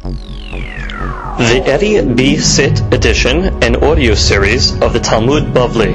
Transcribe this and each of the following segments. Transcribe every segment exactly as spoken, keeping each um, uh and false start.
The Eddie B. Sit edition and audio series of the Talmud Bavli.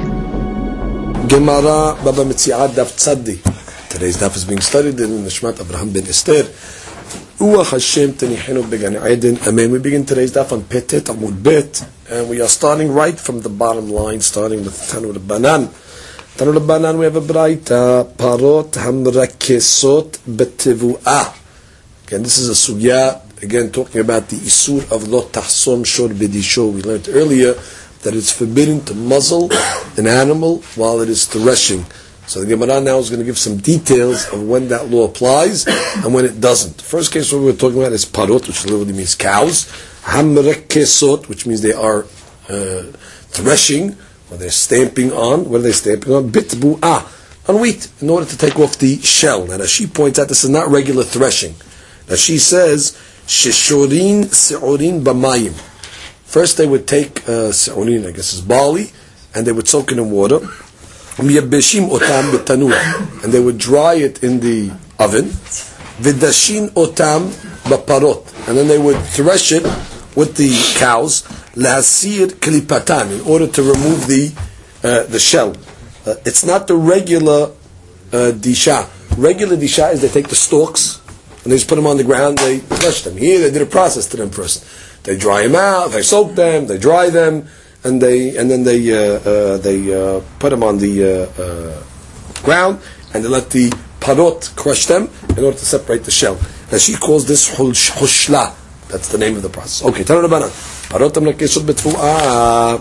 Gemara Baba Metziat Daf Tzadi. Today's daf is being studied in Nishmat Abraham ben Esther. Uach Hashem Tenihenu Began Eden. Amen. We begin today's daf on Petet Amud Bet, and we are starting right from the bottom line, starting with Tanu Rabbanan. Tanu Rabbanan, we have a braita Parot Hamrakesot Betevuah. Again, this is a sugya. Again, talking about the isur of lo tahsom shor bedisho. We learned earlier that it's forbidden to muzzle an animal while it is threshing. So the Gemara now is going to give some details of when that law applies and when it doesn't. The first case what we were talking about is parot, which literally means cows. Hamrekesot, which means they are uh, threshing, or they're stamping on. What are they stamping on? Bitbu'ah, on wheat, in order to take off the shell. And as she points out, this is not regular threshing. Now she says, Sheshorin se'orin b'mayim. First they would take uh, se'orin, I guess is barley, and they would soak it in water. Miyabeshim otam b'tanur, and they would dry it in the oven. V'dashin otam b'parot, and then they would thresh it with the cows. La'asir klipatan, in order to remove the uh, the shell. Uh, it's not the regular uh, disha. Regular disha is they take the stalks and they just put them on the ground, they thresh them. Here they did a process to them first. They dry them out, they soak them, they dry them, and they and then they uh, uh, they uh, put them on the uh, uh, ground, and they let the parot crush them in order to separate the shell. And she calls this hushla. That's the name of the process. Okay, Tanu Rabbanan. Parot amrakesot betfu'ah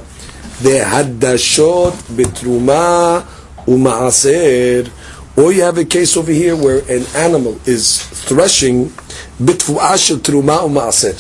vehadashot betruma uma'aser. Or you have a case over here where an animal is threshing bitfu'ah shel teruma u'ma'aser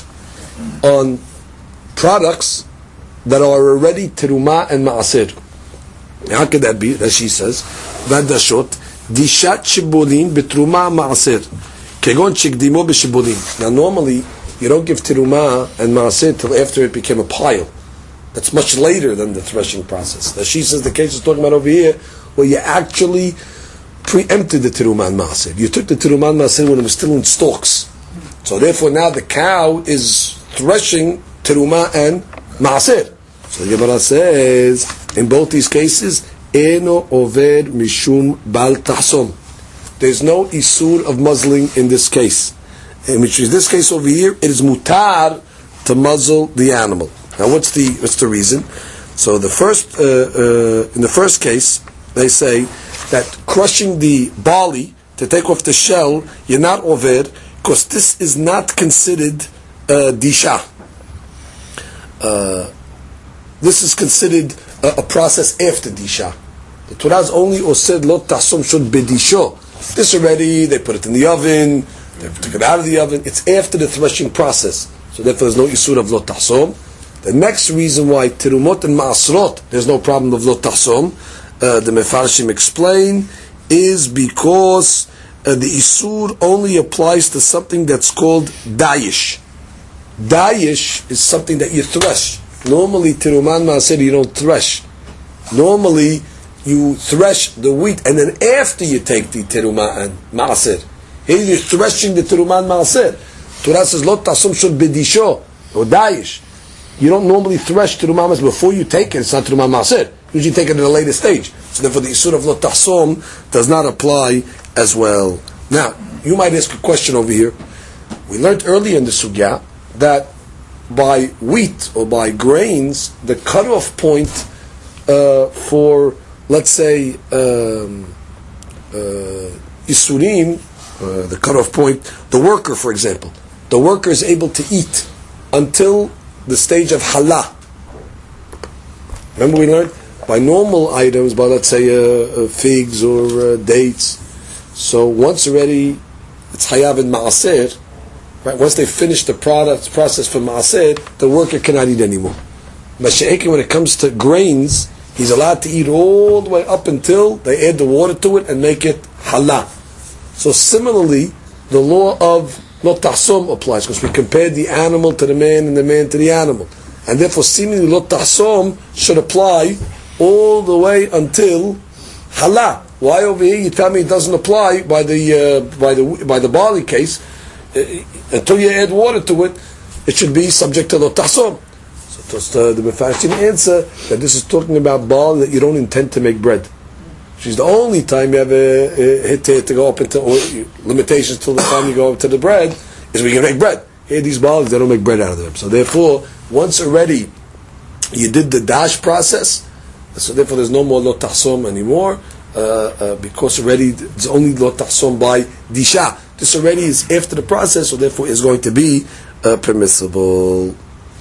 on products that are already teruma and ma'aser. How could that be? That she says, v'adashot dishat shibolin betruma ma'aser kegon shekdimo b'shibolin. Now normally you don't give teruma and ma'aser till after it became a pile. That's much later than the threshing process. Now she says the case is talking about over here where you actually preempted the teruma and maaser. You took the teruma and maaser when it was still in stalks. So therefore now the cow is threshing teruma and maaser. So the Gemara says, in both these cases, eno over mishum bal tahsom. There's no isur of muzzling in this case. In which is this case over here, it is mutar to muzzle the animal. Now what's the what's the reason? So the first uh, uh, in the first case, they say that crushing the barley to take off the shell, you're not over, because this is not considered uh, disha. Uh, this is considered a, a process after disha. The Torah is only osed lo tahsom shod bedisho. This already, they put it in the oven, they took it out of the oven. It's after the threshing process, so therefore there's no isur of lo tahsom. The next reason why terumot and ma'asrot there's no problem of lo tahsom, Uh, the Mefarshim explain, is because uh, the Isur only applies to something that's called Dayish. Dayish is something that you thresh. Normally, Tiruman Maaser, you don't thresh. Normally, you thresh the wheat, and then after you take the Tiruman Maaser. Here you're threshing the Tiruman Maaser. Torah says, Lo tasum shod bedisho, or Dayish. You don't normally thresh Tiruman Maaser before you take it, it's not Tiruman Maaser. Usually take it at a later stage. So therefore the Isur of Lo Tahsom does not apply as well. Now, you might ask a question over here. We learned earlier in the Sugya that by wheat or by grains, the cutoff point uh, for, let's say, um, uh, Isurim, uh, the cutoff point, the worker, for example, the worker is able to eat until the stage of Halah. Remember we learned? By normal items, by let's say uh, uh, figs or uh, dates. So once already it's hayav and maaser, right? Once they finish the product process for maaser, the worker cannot eat anymore. Mashiach, when it comes to grains, he's allowed to eat all the way up until they add the water to it and make it halal. So similarly, the law of lo tahsom applies, because we compared the animal to the man and the man to the animal, and therefore seemingly lo tahsom should apply all the way until Halah. Why over here you tell me it doesn't apply by the uh, by the by the barley case uh, until you add water to it? it should be subject to lo tahsom. So uh, the Mefarshim answer that this is talking about bal that you don't intend to make bread. Which is the only time you have a, a hit to go up into or limitations till the time you go up to the bread is when you make bread. Here these bals, they don't make bread out of them. So therefore, once already you did the dash process, so therefore there's no more lo tahsom anymore, uh, uh, because already it's only lo tahsom by disha. This already is after the process, so therefore it's going to be uh, permissible.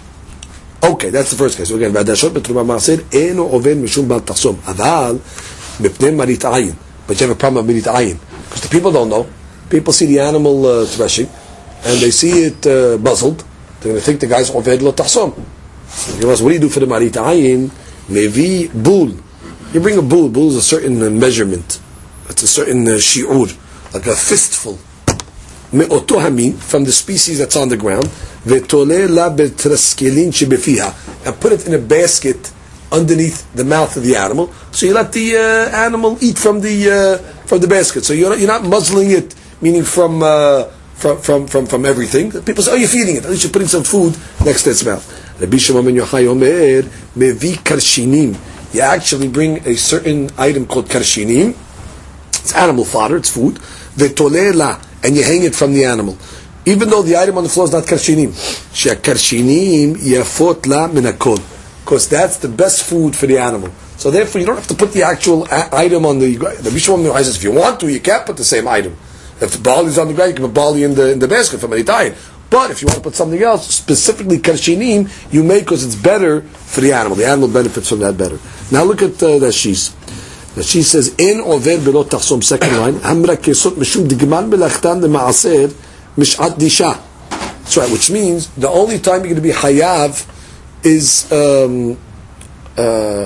Okay, that's the first case. So again, v'adashot betruma ma'aser eno oved mishum bal tahsom aval mipnei marit ayin. But you have a problem with marit ayin because the people don't know. People see the animal uh, threshing and they see it uh, muzzled. They're going to think the guy's oved lo tahsom. So what do you do for the marit ayin? Mevi bul. You bring a bul. Bul is a certain uh, measurement. It's a certain uh, shi'ur, like a fistful. Me'oto hamin, from the species that's on the ground. Ve'tole la betraskelin shebefiha. And put it in a basket underneath the mouth of the animal. So you let the uh, animal eat from the uh, from the basket. So you're not, you're not muzzling it, meaning from, uh, from from from from everything. People say, oh, you're feeding it. At least you're putting some food next to its mouth. Rabbi Shimon ben Yochai Omer, mevi karshinim. You actually bring a certain item called karshinim. It's animal fodder, it's food. Ve'tole la, and you hang it from the animal. Even though the item on the floor is not karshinim. Shea karshinim yafot la min hakol. Because that's the best food for the animal. So therefore you don't have to put the actual a- item on the... The Bishop says if you want to, you can't put the same item. If the barley is on the ground, you can put barley in the in the basket from any time. But if you want to put something else, specifically karshinim, you make because it's better for the animal. The animal benefits from that better. Now look at uh, the Shis. The Shis says, in over below tahsom, second line, Hamra kesot mishum digman belachtan lemaaser mishat disha. That's right, which means the only time you're going to be hayav is um, uh,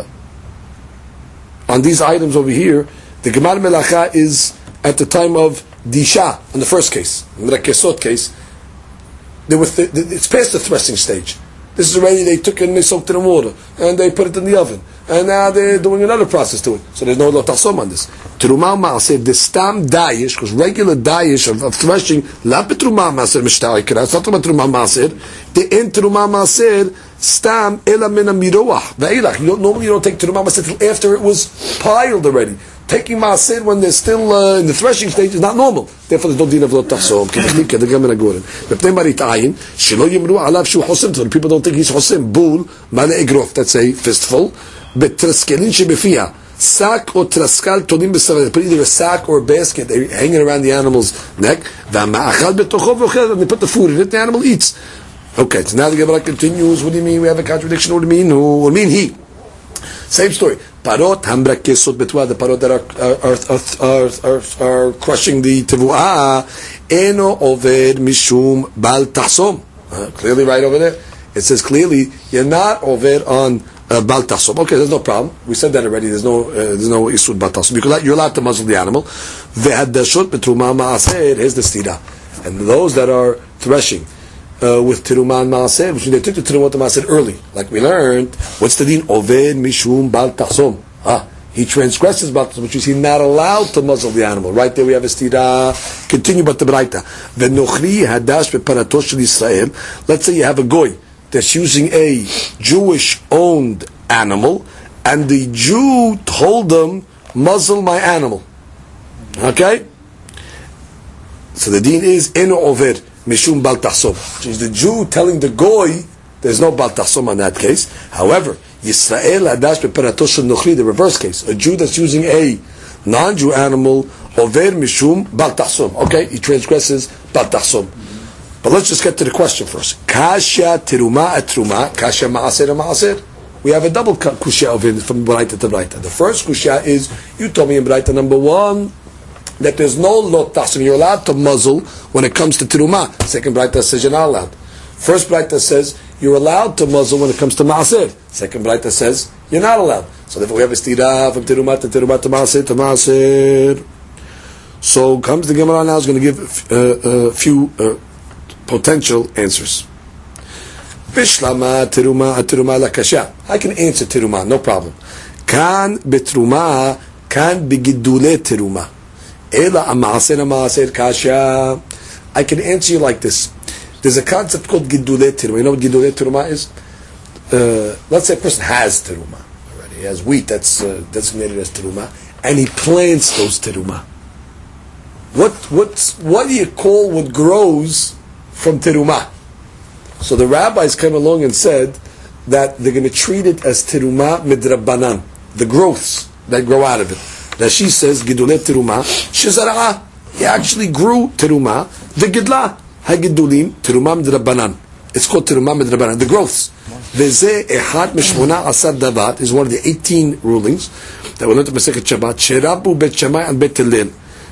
on these items over here. The gemar melacha is at the time of disha, in the first case, in the kesot case. They were th- it's past the threshing stage. This is already, they took it and they soaked it in water, and they put it in the oven, and now they're doing another process to it. So there's no lo tahsom on this. Terumah ma'aser, the stam dayish, because regular dayish of, of threshing, la betrumah ma'aser mishtah ikra, it's not about terumah ma'aser, the in terumah ma'aser, stam ela min amiroah, va'ilach. You don't, normally you don't take terumah ma'aser till after it was piled already. Taking ma'aser when they're still uh, in the threshing stage is not normal. Therefore, there's no din of lo tahsom. K'nechnik the gamen agoren. B'pnei marit ayin shelo yimru alav shu chosim. So people don't think he's chosim. Bul male egrof. That's a fistful. Betraskelin shebefia. Sack or traskal todim b'savad. They put either a sack or a basket. They hang it around the animal's neck. V'ma'achal betochov v'ochel. And they put the food in it. The animal eats. Okay. So now the Gemara continues. What do you mean? We have a contradiction. What do you mean? Who? What do you mean he? Same story. Parot hambra kesot betwa, the parot that are are, are, are, are crushing the tevuah, eno oved mishum bal tahsom. Clearly right over there. It says clearly, you're not oved on uh, bal tahsom. Okay, there's no problem. We said that already. There's no uh, there's no isud bal tahsom. You're allowed to muzzle the animal. Vehadashot betruma ma'aser, here's the stira. And those that are threshing, Uh, with Tirumah and Maaser, which they took the Tirumah and Maaser early. Like we learned, what's the din? Oved Mishum Bal Tahsom. Ah, he transgresses Bal Tahsom, which is he's not allowed to muzzle the animal. Right there we have a stira. Continue but the Braita. V'nochri hadash be'paratosh shel Yisrael. Let's say you have a goy that's using a Jewish-owned animal, and the Jew told them, muzzle my animal. Okay? So the din is, Eno Oved Mishum Bal Tahsom, which is the Jew telling the Goy there's no Bal Tahsom on that case. However, Yisrael Hadash Be'Parato Shel Nochri, the reverse case, a Jew that's using a non-Jew animal, Over Mishum Bal Tahsom. Okay, he transgresses Bal Tahsom. But let's just get to the question first. Kasha Tiruma Atruma, Kasha Ma'aser Ma'aser. We have a double Kusha of it from Braita to Braita. The first Kusha is, you told me in Braita number one, that there's no lo tahsom. You're allowed to muzzle when it comes to terumah. Second Braita says you're not allowed. First Braita says you're allowed to muzzle when it comes to maaser. Second Braita says you're not allowed. So therefore we have a stira from terumah to terumah to maaser to maaser. So comes the Gemara now is going to give uh, a few uh, potential answers. Bishlama terumah terumah la kasha. I can answer terumah, no problem. Kan betrumah kan begidule terumah. I can answer you like this. There's a concept called Gidulei Teruma. You know what Gidulei Teruma is? Uh, let's say a person has Teruma already. He has wheat that's uh, designated as Teruma, and he plants those Teruma. What, what's, what do you call what grows from Teruma? So the rabbis came along and said that they're going to treat it as Teruma midrabanan, the growths that grow out of it. Rashi says, Gidulei Teruma, Shezara'ah. He actually grew Teruma, the Gidla, Hagidulim, Teruma midrabanan. It's called Teruma midrabanan, the growths. Veze Echad Mishmona Asad Davat is one of the eighteen rulings that we learned in Masechet Shabbat. Sherabu Bet Shammai and Bet Hillel.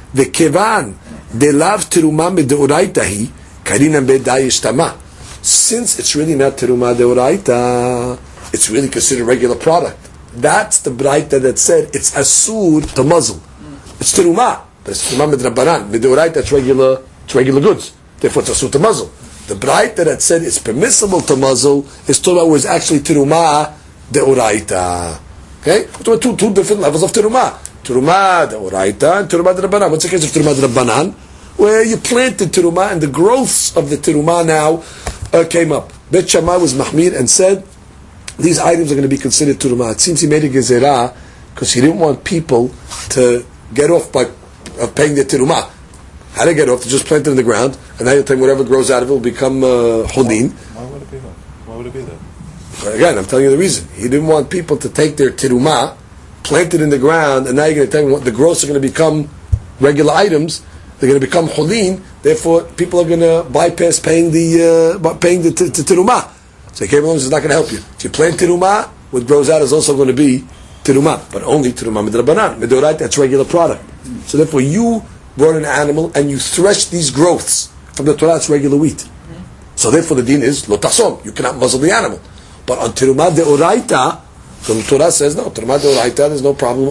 Vekevan delav Teruma mideoraitahi Karina Bet Dayishtama. Since it's really not Teruma deoraita, it's really considered regular product. That's the braita that said it's asur to muzzle. It's Teruma, but it's Teruma midrabanan. Mideoraita, it's regular, it's regular goods. Therefore, it's asur to muzzle. The braita that said it's permissible to muzzle is Torah was actually Teruma deoraita. Okay, two, two, two different levels of Teruma. Teruma deoraita and Teruma de'Rabbanan. What's the case of Teruma de'Rabbanan? Where you planted Teruma and the growths of the Teruma now uh, came up. Bet Shammai was Mahmir and said these items are going to be considered Teruma. It seems he made a gezerah because he didn't want people to get off by uh, paying their Teruma. How to get off? To just plant it in the ground, and now you'll think whatever grows out of it will become uh, Holin. Why, why would it be that? Why would it be that? But again, I'm telling you the reason. He didn't want people to take their Teruma, plant it in the ground, and now you're going to tell them what the growths are going to become regular items. They're going to become Holin. Therefore, people are going to bypass paying the uh, paying the t- t- Teruma. So he came along and says, it's not going to help you. If you plant Teruma, what grows out is also going to be Teruma, but only Teruma midrabanan. Midoraita, that's regular product. So therefore, you brought an animal and you thresh these growths from the Torah, it's regular wheat. Mm-hmm. So therefore the deen is lo tasom, you cannot muzzle the animal. But on Teruma deoraita, the Torah says no, Teruma deoraita, there's no problem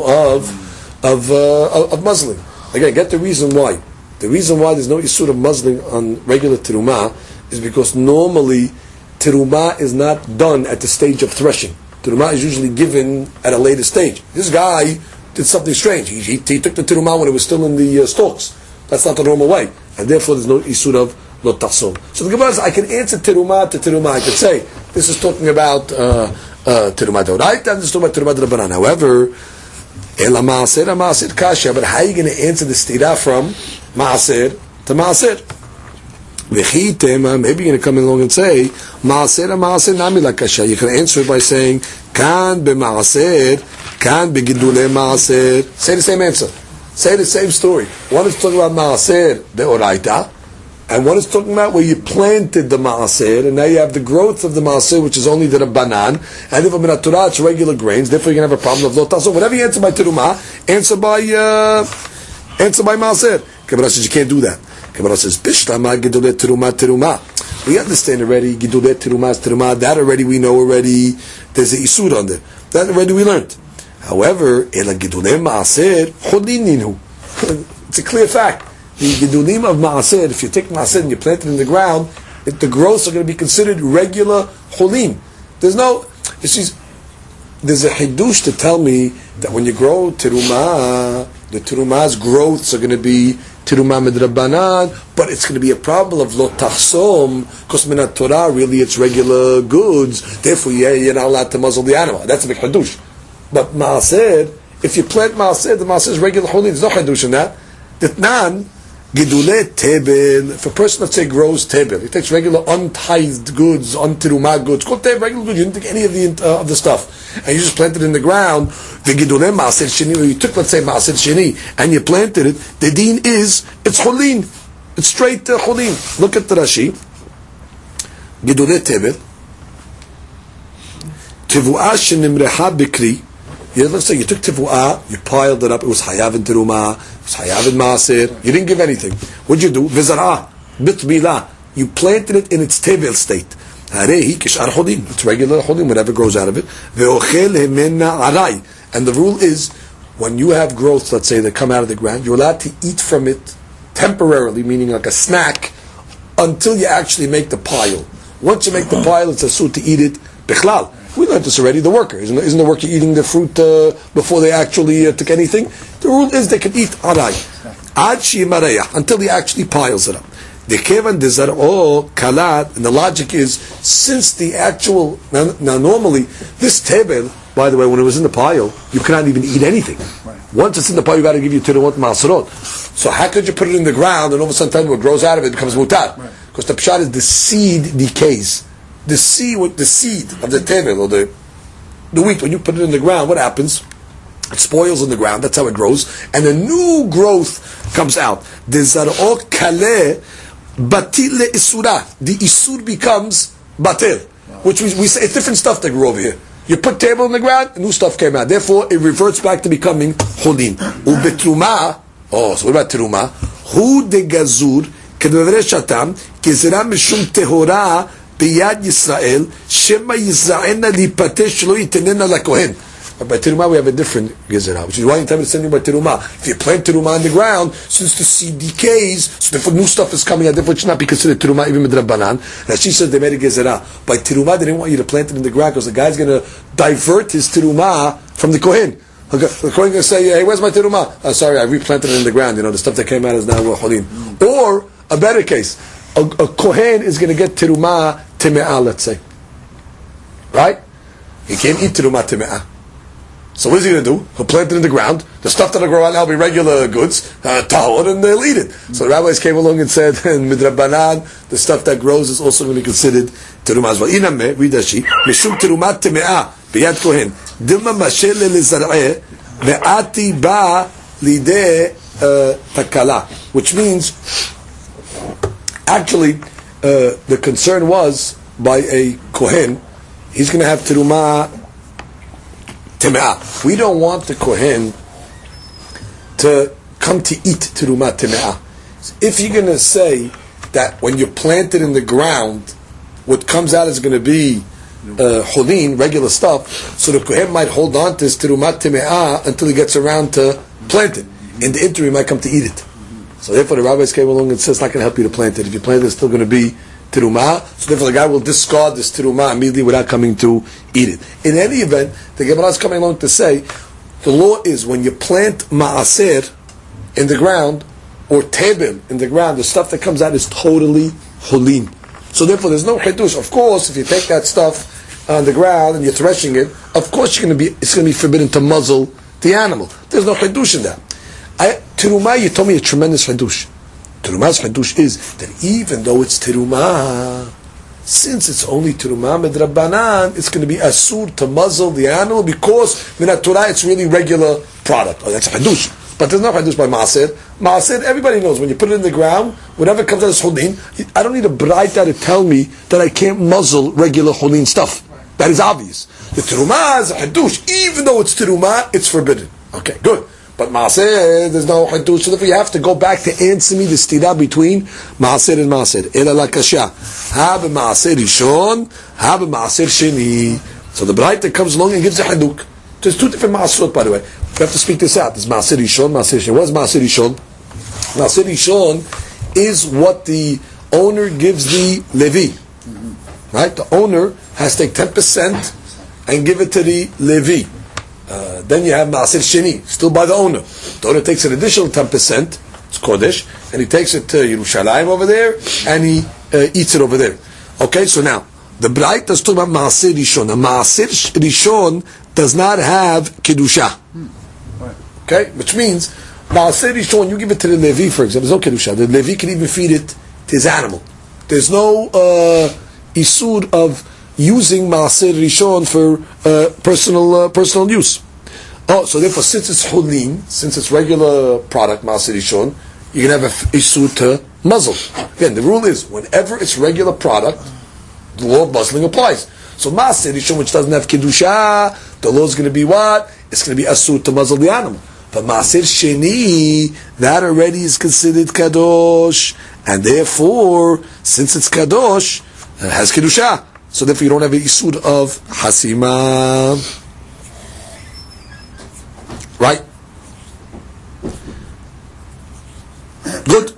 of of, uh, of muzzling. Again, get the reason why. The reason why there's no issue of muzzling on regular Teruma is because normally Teruma is not done at the stage of threshing. Teruma is usually given at a later stage. This guy did something strange. He, he, he took the Teruma when it was still in the uh, stalks. That's not the normal way. And therefore there's no isur of lo tasom. So the Gemara says, I can answer Teruma to Teruma. I could say, this is talking about uh, uh, Teruma deoraita, and this is talking about Teruma de'Rabbanan. However, Ela Maaser, Maaser Kasha, but how are you going to answer the stira from Maaser to Maaser? Maybe you're going to come along and say, Maaser, Maaser, Nami la Kasha. You can answer it by saying, Kan be Maaser, Kan be Gidulei Maaser. Say the same answer. Say the same story. One is talking about Maaser deoraita, and one is talking about where you planted the Maaser, and now you have the growth of the Maaser, which is only the Rabbanan, and if I'm in a Torah, it's regular grains, therefore you're going to have a problem of lo tasom. Whatever you answer by Teruma, answer by, uh, answer by Maaser. Gemara says you can't do that. Gemara says, Bishlama Gidulei Teruma Teruma. We understand already, Gidulei Teruma is Teruma, that already we know already, there's an isur on there. That already we learned. However, Ela Gidulei Maaser, Chodin Ninu. It's a clear fact. The Gidulim of Maaser, if you take Maaser and you plant it in the ground, it, the growths are going to be considered regular Cholim. There's no, you see, there's a Hidush to tell me that when you grow Teruma, the Teruma's growths are going to be Teruma midrabanan, but it's going to be a problem of lo tachsom, because minat Torah, really it's regular goods, therefore yeah, you're not allowed to muzzle the animal. That's a big Hidush. But Maaser, if you plant Maaser, the Maaser is regular Cholim. There's no Hidush in that. Ditnan, Gidulei tebel, if a person, let's say, grows tebel, he takes regular untithed goods, untiruma goods, called tebel, regular goods, you didn't take any of the uh, of the stuff, and you just planted it in the ground, the Gidulei Maaser Sheni, or you took, let's say, Maaser Sheni, and you planted it, the deen is, it's Cholin, it's straight uh, Cholin. Look at the Rashi, Gidulei tebel, Tevu'ah shenimreha bikri. Yeah, let's say you took Tevu'ah, you piled it up, it was Hayav in Teruma, it was Hayav in Maaser, you didn't give anything. What'd you do? Vizar'ah, Bitbilah, you planted it in its Tebel state. Harehi kishar Chodim, it's regular Chodim, whatever grows out of it. Ve'ochel hemena aray. And the rule is, when you have growth, let's say, that come out of the ground, you're allowed to eat from it temporarily, meaning like a snack, until you actually make the pile. Once you make the pile, it's a suit to eat it, Bichlal. We learned this already, the worker. Isn't, isn't the worker eating the fruit uh, before they actually uh, took anything? The rule is they can eat aray. Ad shi'im arayah, until he actually piles it up. The kevan de zar'o kalat, and the logic is, since the actual, now, now normally, this tebel, by the way, when it was in the pile, you cannot even eat anything. Right. Once it's in the pile, you got to give you terumot ma'asrot. So how could you put it in the ground, and all of a sudden what grows out of it becomes mutar? Right. Because the pshat is the seed decays. The seed, with the seed of the tebel, or the, the wheat, when you put it in the ground, what happens? It spoils in the ground, that's how it grows, and a new growth comes out. The zar'o kaleh, batil le isura. The isur becomes batil, which we, we say it's different stuff that grew over here. You put table in the ground, new stuff came out. Therefore, it reverts back to becoming cholin. Ubetruma. Oh, so what about teruma? Hu de gazur kedavre shatam kezera mishum tehora biyad Yisrael shema Yisraelna lipatesh lo yitenena lakohen. By teruma we have a different gezerah, which is why in time it's sending by teruma. If you plant teruma in the ground, since the seed decays, so therefore new stuff is coming out, therefore it should not be considered teruma even with Rabbanan. Now she says they made a gezerah. By teruma they didn't want you to plant it in the ground because the guy's going to divert his teruma from the kohen. The kohen going to say, hey, where's my teruma? Oh, sorry, I replanted it in the ground. You know, the stuff that came out is now cholin. Or, a better case, a, a kohen is going to get teruma teme'ah, let's say. Right? He can't eat teruma teme'ah. So what is he going to do? He'll plant it in the ground. The stuff that'll grow out now will be regular goods, uh, tahor, and they'll eat it. Mm-hmm. So the rabbis came along and said, in midrabanan, the stuff that grows is also going to be considered teruma as well. Iname, read Rashi, mishum terumat teme'ah, biyad kohen, dilma mashel lezar'eh, ve'ati ba lideh takala, which means, actually, uh, the concern was, by a kohen, he's going to have teruma teme'ah. We don't want the kohen to come to eat teruma teme'ah. If you're going to say that when you plant it in the ground, what comes out is going to be uh, cholin, regular stuff, so the kohen might hold on to his teruma teme'ah until he gets around to plant it. In the interim, he might come to eat it. So therefore, the rabbis came along and said, it's not going to help you to plant it. If you plant it, it's still going to be teruma. So therefore, the guy will discard this teruma immediately without coming to eat it. In any event, the Gemara is coming along to say, the law is when you plant ma'aser in the ground, or tebel in the ground, the stuff that comes out is totally cholin. So therefore, there's no chidush. Of course, if you take that stuff on the ground and you're threshing it, of course you're going to be, it's going to be forbidden to muzzle the animal. There's no chidush in that. I, teruma, you told me a tremendous chidush. Teruma's chidush is that even though it's teruma, since it's only teruma midrabanan, it's going to be asur to muzzle the animal because minat Torah it's really regular product. Oh, that's a chidush. But there's no chidush by maaser. Maaser, everybody knows when you put it in the ground, whatever comes out is cholin. I don't need a braita to tell me that I can't muzzle regular cholin stuff. That is obvious. The teruma is a chidush. Even though it's teruma, it's forbidden. Okay, good. But maaser, there's no chidush. So therefore you have to go back to answer me the stira between maaser and maaser. Ela la kasha. Ha b'maaser rishon, ha b'maaser sheni. So the braita comes along and gives a haduk. There's two different maaserot, by the way. We have to speak this out. There's maaser rishon, maaser sheni. What is maaser rishon? Maaser rishon is what the owner gives the levi. Right? The owner has to take ten percent and give it to the levi. Uh, then you have Ma'asir Sheni, still by the owner. The owner takes an additional ten percent, it's Kodesh, and he takes it to Yerushalayim over there, and he uh, eats it over there. Okay, so now, the Braita is talking about Ma'asir Rishon. A Ma'asir Rishon does not have Kedusha. Okay, which means, Ma'asir Rishon, you give it to the Levi, for example, there's no Kedusha. The Levi can even feed it to his animal. There's no uh, Isur of using Ma'asir Rishon for uh, personal uh, personal use. Oh, so therefore, since it's cholin, since it's regular product, Ma'asir Rishon, you can have a issue to muzzle. Again, the rule is, whenever it's regular product, the law of muzzling applies. So Ma'asir Rishon, which doesn't have Kedusha, the law is going to be what? It's going to be asur to muzzle the animal. But Ma'asir Sheni, that already is considered Kadosh, and therefore, since it's Kadosh, it has Kedusha. So therefore you don't have an isur of hasima. Right? Good.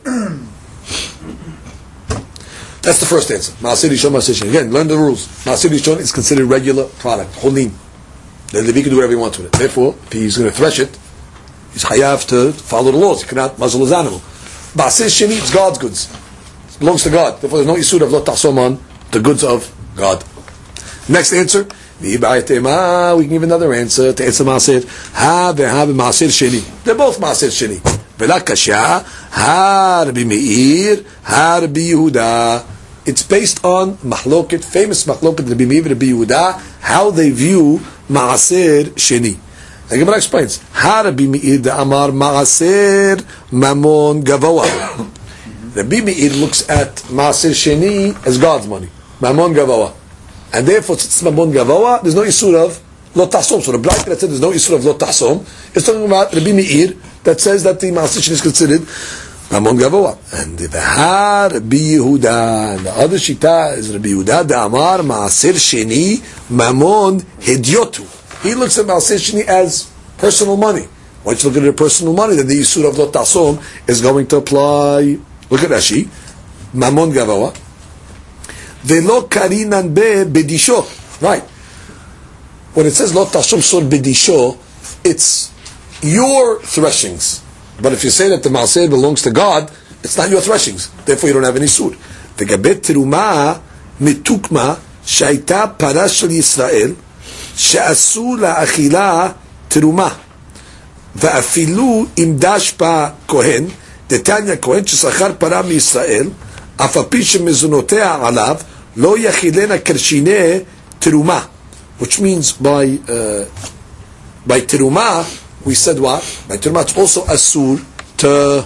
That's the first answer. Ma'asir Rishon, Ma'asir Sheni. Again, learn the rules. Ma'asir Rishon is considered regular product, cholin. Then the Levi can do whatever he wants with it. Therefore, if he's going to thresh it, he's chayav to follow the laws. He cannot muzzle his animal. Ma'asir Sheni, it's God's goods. belongs to God. Therefore, there's no isur of lo tahsom on the goods of God. Next answer. We can give another answer to answer Maaser. Ha ve'ha Maaser Sheni. They're both Maaser Sheni. V'la kasha. Ha Rabbi Meir. Ha Rabbi Yehuda. It's based on mahloket, famous mahloket Rabbi Meir, Rabbi Yehuda, how they view Maaser Sheni. The Gemara explains. Ha Rabbi Meir da Amar Maaser Mamon Gavoa. Rabbi Meir looks at Maaser Sheni as God's money. Mamon Gavoa. And therefore, since it's Mamon Gavoa, there's no issue of Lo Tahsom. So the Braita that said there's no issue of Lo Tahsom is talking about Rabbi Meir that says that the Maaser Sheni is considered Mamon Gavoa. And the Ha Rabbi Yehuda, and the other Shita is Rabbi Yehuda da Amar Maaser Sheni Mamon Hedyotu. He looks at Maaser Sheni as personal money. Once you look at it as personal money, then the issue of Lo Tahsom is going to apply. Look at Rashi. Mamon Gavoa. Velo karinan be bedisho. Right. When it says lo tashum sur bedisho, it's your threshings. But if you say that the maaser belongs to God, it's not your threshings. Therefore, you don't have any sur. V'gabet teruma mitukma shaita para shel Yisrael she'asu la'achila teruma va'afilu im dash pa kohen detanya kohen shesachar para miYisrael afapi shemizunotea alav lo yachilena kershine teruma, which means by uh, by teruma we said what? By teruma it's also asur to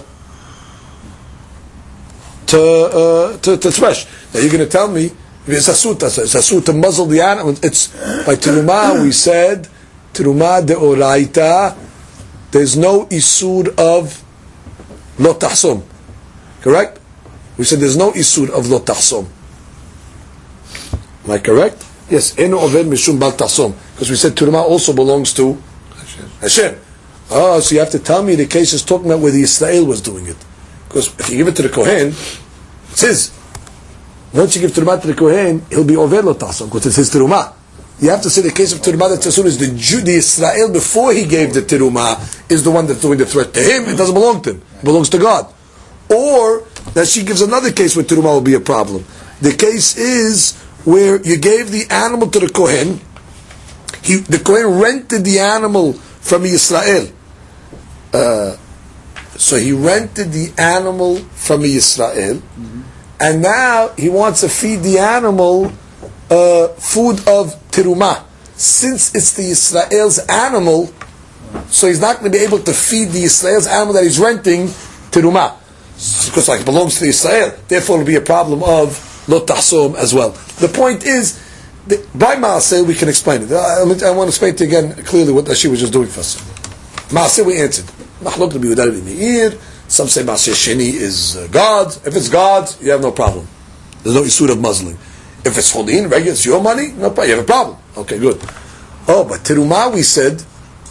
to uh, to, to thresh. Now you're going to tell me if it's asur, it's asur to muzzle the animal. It's by teruma we said teruma de oraita. There's no isur of lo tahsom, correct? We said there's no isur of lo tahsom. Am I correct? Yes. Eno oved mishum bal tahsom, because we said teruma also belongs to Hashem. Hashem. Oh, so you have to tell me the case is talking about where the Israel was doing it. Because if you give it to the Kohen, it's his. Once you give teruma to the Kohen, he'll be oved lo tahsom because it's his teruma. You have to say the case of teruma that as is the Jew, the Israel before he gave the teruma is the one that's doing the threat to him. It doesn't belong to him. It belongs to God. Or that she gives another case where teruma will be a problem. The case is where you gave the animal to the Kohen. He, the Kohen rented the animal from Yisrael. Uh, so he rented the animal from Yisrael, mm-hmm. and now he wants to feed the animal uh, food of teruma. Since it's the Yisrael's animal, so he's not going to be able to feed the Yisrael's animal that he's renting teruma. Because like it belongs to Israel, therefore it will be a problem of lo tahsom as well. The point is, the, by Maaser we can explain it. I, I want to explain to you again clearly what she was just doing for us. Maaser we answered. Machlok Rabbi Yehuda Rabbi Meir. Some say Maaser Sheni is uh, God. If it's God, you have no problem. There's no issue of muzzling. If it's Cholin, regular, it's your money, no problem. You have a problem. Okay, good. Oh, but teruma we said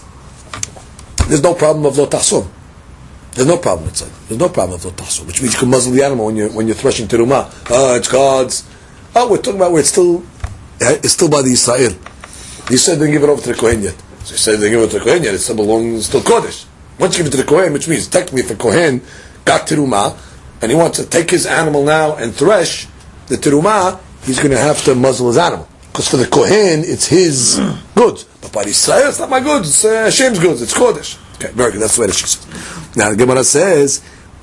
there's no problem of lo tahsom. There's no problem inside. There's no problem of lo tahsom, which means you can muzzle the animal when you're when you're threshing teruma. Oh, it's God's. Oh, we're talking about where it's still it's still by the Israel. You said they give it over to the Kohen yet. So you said they give it to the Kohen yet. It still belongs still Kodesh. Once you give it to the Kohen, which means technically if the Kohen got teruma and he wants to take his animal now and thresh the teruma, he's going to have to muzzle his animal. Because for the Kohen, it's his goods. But by the Israel, it's not my goods. It's uh, Hashem's goods. It's Kodesh. Okay, very good. That's the way that she says. Now the Gemara says,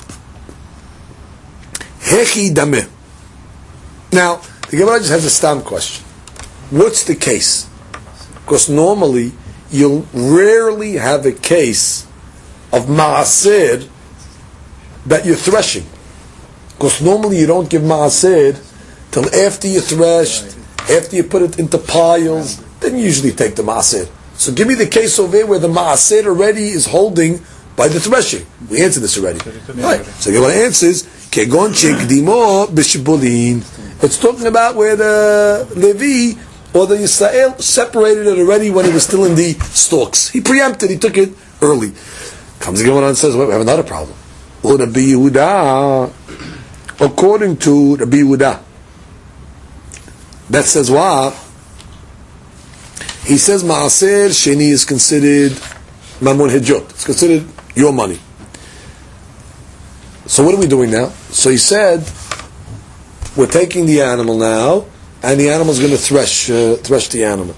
Hechi dameh. Now, the Gemara just has a stam question. What's the case? Because normally, you'll rarely have a case of maaser that you're threshing. Because normally you don't give maaser till after you threshed, after you put it into piles, then you usually take the maaser. So give me the case over here where the maaser already is holding by the threshing. We answered this already. Right. So the answer is, Kegon chekdimo b'shibulin. It's talking about where the Levi or the Yisrael separated it already when it was still in the stalks. He preempted, he took it early. Comes the Gemara and says, well, we have another problem. Well, Rabbi Yehuda, according to Rabbi Yehuda, that says what? He says Maaser Sheni is considered Mamun Hijot. It's considered your money. So what are we doing now? So he said, we're taking the animal now, and the animal's going to thresh uh, thresh the animal.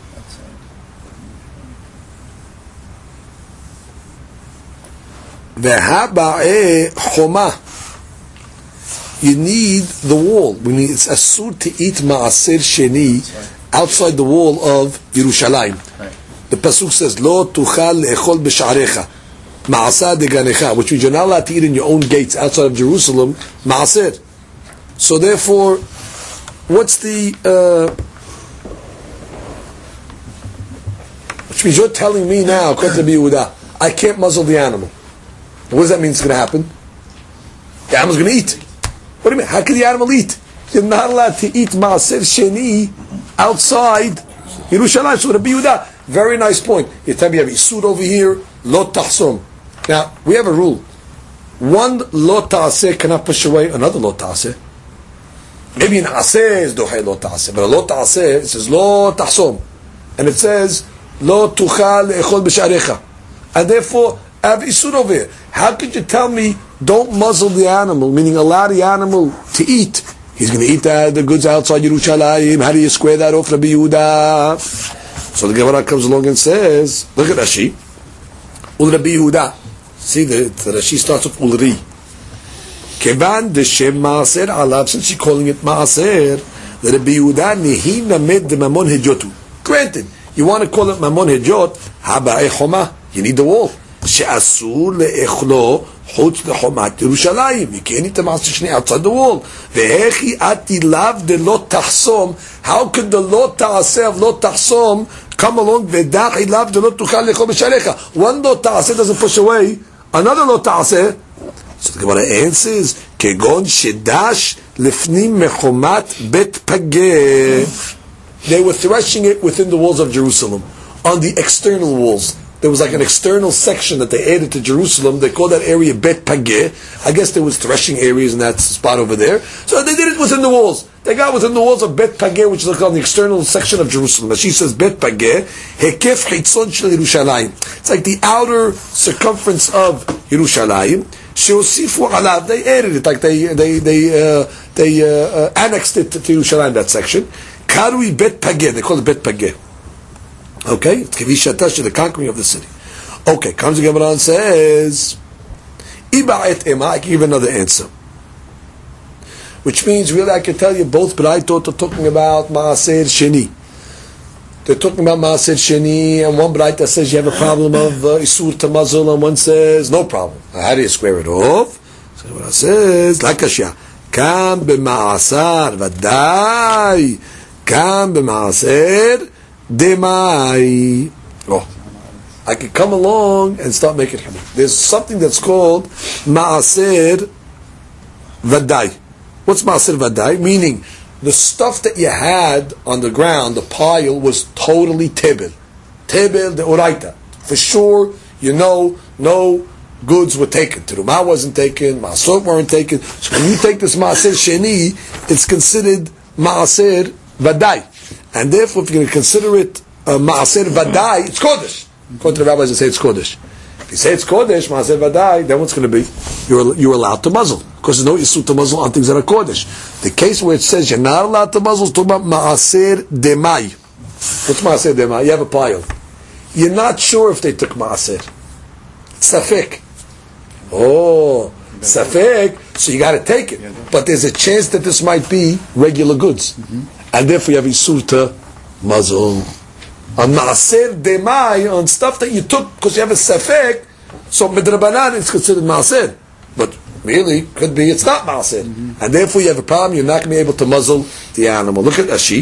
Ve'haba'e choma. You need the wall. We need, it's asur to eat ma'aser sheni outside the wall of Yerushalayim. Right. The pasuk says, "Lo tuchal le'echol b'sha'arecha ma'aseh deganecha," which means you're not allowed to eat in your own gates outside of Jerusalem. Ma'aser. So therefore, what's the? Uh, which means you're telling me now, according to Rabbi Yehuda, I can't muzzle the animal. What does that mean? It's going to happen? The animal's going to eat. What do you mean? How can the animal eat? You're not allowed to eat Maaser Sheni outside Yerushalayim. So Rabbi Yehuda, very nice point. You tell me you have Isur over here, Lo Tahsom. Now, we have a rule. One Lo Ta'aseh cannot push away another Lo Ta'aseh. Maybe in Aseh is Dohei Lo Ta'aseh, but a Lo Ta'aseh, it says Lo Tahsom. And it says, Lo Tuchal Echol B'Sharecha. And therefore, I have Isur over here. How could you tell me don't muzzle the animal, meaning allow the animal to eat? He's going to eat the, the goods outside Yerushalayim. How do you square that off, Rabbi Yehuda? So the Gemara comes along and says, look at Rashi. Ul Rabbi Yehuda. See, the, the Rashi starts with Ulri. Kevan de Shem Maaser Alav, since she's calling it Maaser, the Rabbi Yehuda Nehi Named de Mamon Hejotu. Granted, you want to call it Mamon Hejot, Haba'e Choma. You need the wall. שאסור לאכלו חוץ לחומת ירושלים. You can't eat the מעשר שני outside the wall. והכי עתי לאו דלא תחסום. How could the לא תעשה of לא תחסום come along ודחי לאו דלא תוכל לאכול בשעריך? One לא תעשה doesn't push away, another לא תעשה. So the Gemara answers, כגון שדש לפנים מחומת בית פגה. They were threshing it within the walls of Jerusalem, on the external walls. There was like an external section that they added to Jerusalem. They called that area Bet Pageh. I guess there was threshing areas in that spot over there. So they did it within the walls. They got within the walls of Bet Pageh, which is like on the external section of Jerusalem. As she says, Bet Pageh, Hekef Chitzon Shel Yerushalayim. It's like the outer circumference of Yerushalayim. Sheosifu Alav. They added it, like they they they uh, they uh, uh, annexed it to Yerushalayim, that section. Karui Bet Pageh. They call it Bet Pageh. Okay, it's Kivishatash, the conquering of the city. Okay, comes the Gemara and says, Iba et ema, I can give another answer. Which means, really, I can tell you both Braitot are talking about Maaser Sheni. They're talking about Maaser Sheni, and one Braita says you have a problem of uh, Isur to muzzle, and one says, no problem. How do you square it off? So what it says, Lakashya, Kam b'Maasar Vadai, Kam b'Maaser Demai. Oh, I could come along and start making hamid. There's something that's called Maaser Vadai. What's Maaser Vadai? Meaning, the stuff that you had on the ground, the pile, was totally tebel. Tebel de oraita. For sure, you know, no goods were taken. Terumah wasn't taken, Maasot weren't taken. So when you take this Maaser Sheni, it's considered Maaser Vadai. And therefore, if you're going to consider it uh, Maaser Vadai, it's Kodesh. According to the rabbis, they say it's Kodesh. If you say it's Kodesh, Maaser Vadai, then what's going to be? You're, you're allowed to muzzle. Because there's no issue to muzzle on things that are Kodesh. The case where it says you're not allowed to muzzle is talking about Maaser Demai. What's Maaser Demai? You have a pile. You're not sure if they took Maaser. Safek. Oh, Safek, so you got to take it. But there's a chance that this might be regular goods. Mm-hmm. And therefore you have Isur to muzzle. On Maaser Demai, on stuff that you took because you have a Safek, so Midrabanan is considered Maaser. But really, could be it's not Maaser. Mm-hmm. And therefore you have a problem, you're not going to be able to muzzle the animal. Look at Rashi.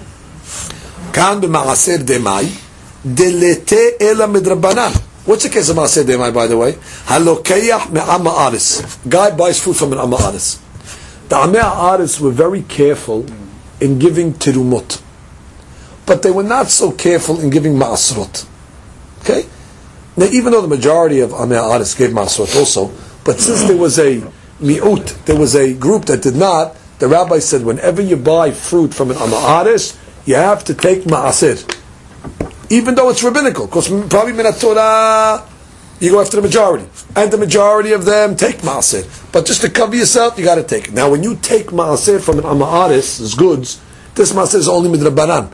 Kan b'Maaser Demai, delete ela Midrabanan. What's the case of Maaser Demai, by the way? Halokeyah me'ama aris. Guy buys food from an amma aris. The amma aris were very careful in giving terumot, but they were not so careful in giving ma'asrot. Okay? Now, even though the majority of Amei Aris gave ma'asrot also, but since there was a mi'ut, there was a group that did not, the rabbi said, whenever you buy fruit from an Amei Aris, you have to take ma'asir. Even though it's rabbinical, because probably min Torah, you go after the majority. And the majority of them take Maaser. But just to cover yourself, you got to take it. Now, when you take Maaser from an Ama'aris, goods, this Maaser is only Midrabanan.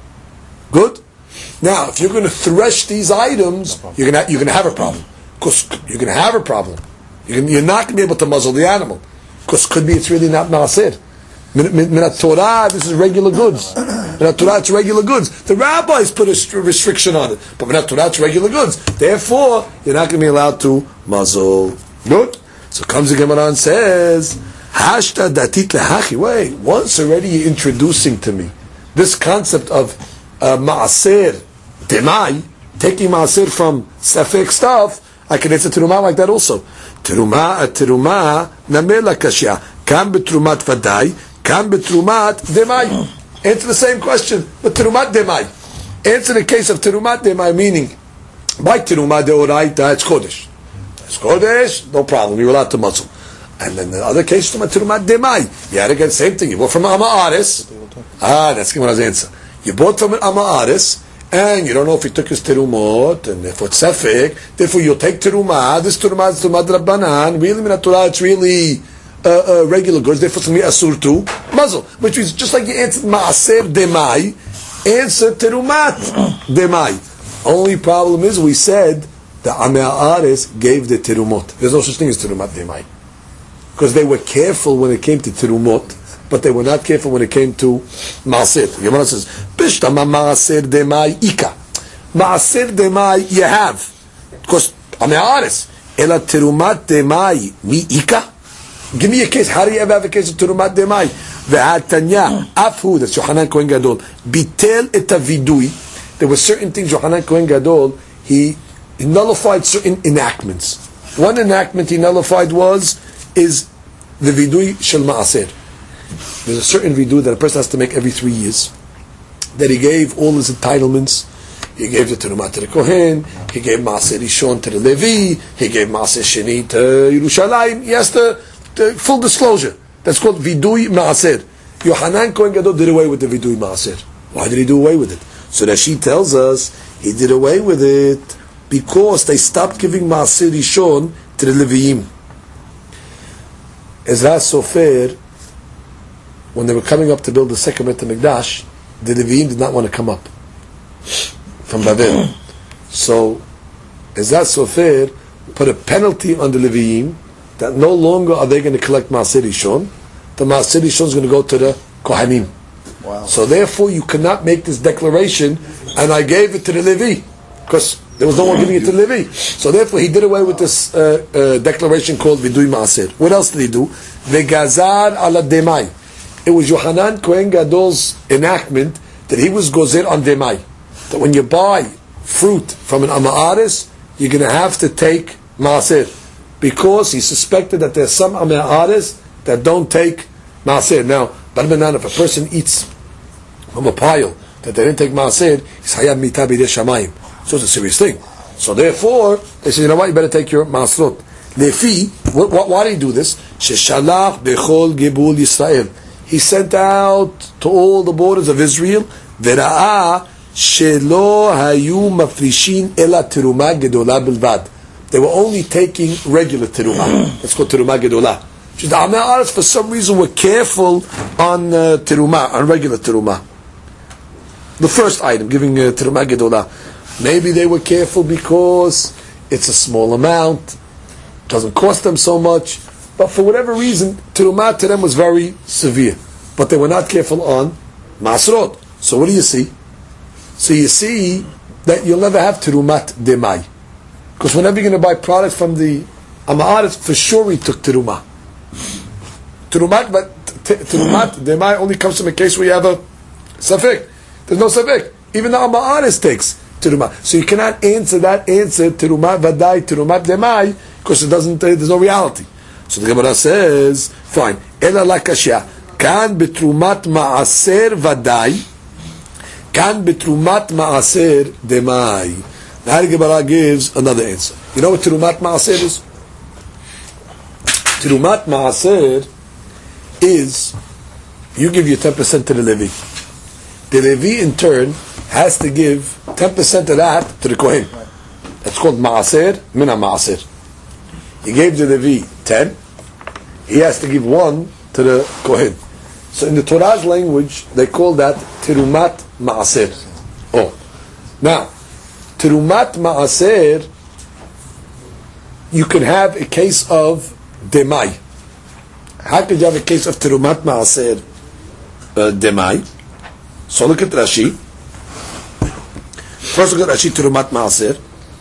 Good? Now, if you're going to thresh these items, you're going to you're going to have a problem. Because you're going to have a problem. You're, gonna, you're not going to be able to muzzle the animal. Because could be it's really not Maaser. Minat Torah, this is regular goods. Minat Torah, it's regular goods. The rabbis put a restriction on it. But Minat Torah, it's regular goods. Therefore, you're not going to be allowed to muzzle. Good? So comes the Gemara and says, Hashta datit lehachi. Wait, once already you're introducing to me this concept of uh, Maaser Demai, taking Maaser from Safek stuff, I can answer Terumah like that also. Terumah, Terumah, Namela Kashya. Kam betrumat vadai, kam betrumat demai. Answer the same question, but terumat demai. Answer the case of terumat demai, meaning by terumat deoraita, it's kodesh. It's kodesh, no problem. You're allowed to muzzle. And then the other case, terumat demai. Yeah, again, same thing. You bought from Ama'aris. Ah, that's Gemara's answer. You bought from an Ama'aris, and you don't know if he took his terumot, and if it's safek, therefore you'll take terumah. This terumah is terumah drabanan. Really, min Torah, it's really uh, uh, regular goods. Therefore, it's going to be asur to muzzle. Which means just like you answered maaser demai, answer terumat demai. Only problem is we said the Ama'aris gave the terumot. There's no such thing as terumat demai, because they were careful when it came to terumot, but they were not careful when it came to maaser. Gemara says, "Bishtama maaser demai ika." Maaser demai you have, because Ama'aris ela terumat demai mi ika. Give me a case. How do you ever have a case of terumat demai? Ve'atanya afu. That's Yohanan Kohen Gadol. Bitel et avidui. There were certain things Yohanan Kohen Gadol he, he nullified certain enactments. One enactment he nullified was is the vidui shel maaser. There's a certain vidui that a person has to make every three years. That he gave all his entitlements. He gave the terumat to the Kohen. He gave maaser rishon to the Levi. He gave maaser sheni to Yerushalayim. He has the, the full disclosure. That's called vidui maaser. Yohanan Kohen Gadol did away with the vidui maaser. Why did he do away with it? So that she tells us he did away with it because they stopped giving maaser rishon to the Leviim. Ezra Sofer, when they were coming up to build the second Beit HaMikdash, the Leviim did not want to come up from Babel. So Ezra Sofer put a penalty on the Leviim that no longer are they going to collect Maaser Rishon. The Maaser Rishon is going to go to the Kohanim. Wow. So therefore you cannot make this declaration, and I gave it to the Levi, because there was no one giving it to the Levi. So therefore he did away with this uh, uh, declaration called Vidui Maaser. What else did he do? Vegazar ala demai. It was Yohanan Kohen Gadol's enactment that he was gozer on demai. That when you buy fruit from an Ama'aris, you're going to have to take Maaser. Because he suspected that there's some Ama'aris that don't take Maaser. Now, Barbanan, if a person eats from a pile that they didn't take Maaser, it's Hayab Mita B'dei Shamayim. So it's a serious thing. So therefore, they say, you know what, you better take your Maasrot. Lefi, wh- wh- why did he do this? Sheshalach Bechol Gebul Yisrael. He sent out to all the borders of Israel, Vera'ah Shelo Hayu Mafrishin Ela Terumah Gedolah Bilvad. They were only taking regular Terumah. That's called Terumah Gedolah. The Ama'aris, for some reason, were careful on uh, Terumah, on regular Terumah. The first item, giving uh, Terumah Gedolah. Maybe they were careful because it's a small amount, doesn't cost them so much, but for whatever reason, Terumah to them was very severe. But they were not careful on Masrot. So what do you see? So you see that you'll never have Terumat Demai. Because whenever you're going to buy products from the Ama'aris, for sure he took Terumah. Terumat, but Terumat Demai only comes from a case where you have a Safek. There's no Safek. Even the Ama'aris takes Terumah. So you cannot answer that answer, Terumat Vadai, Terumat Demai, because it doesn't, uh, there's no reality. So the Gemara says, fine, Ela la kashya, kan betrumat ma'aser Vadai, kan betrumat ma'aser Demai. Now the Gemara gives another answer. You know what Terumat ma'aser is? Terumat ma'aser is, you give your ten percent to the Levi. The Levi in turn has to give ten percent of that to the Kohen. It's called Ma'aser Mina Ma'aser. He gave the Levi ten. He has to give one to the Kohen. So in the Torah's language, they call that Terumat Ma'aser. Oh. Now, Terumat Ma'aser, you can have a case of Demai. How could you have a case of Terumat Ma'aser uh, Demai? So look at Rashi. First look at Rashi, Terumat Ma'aser.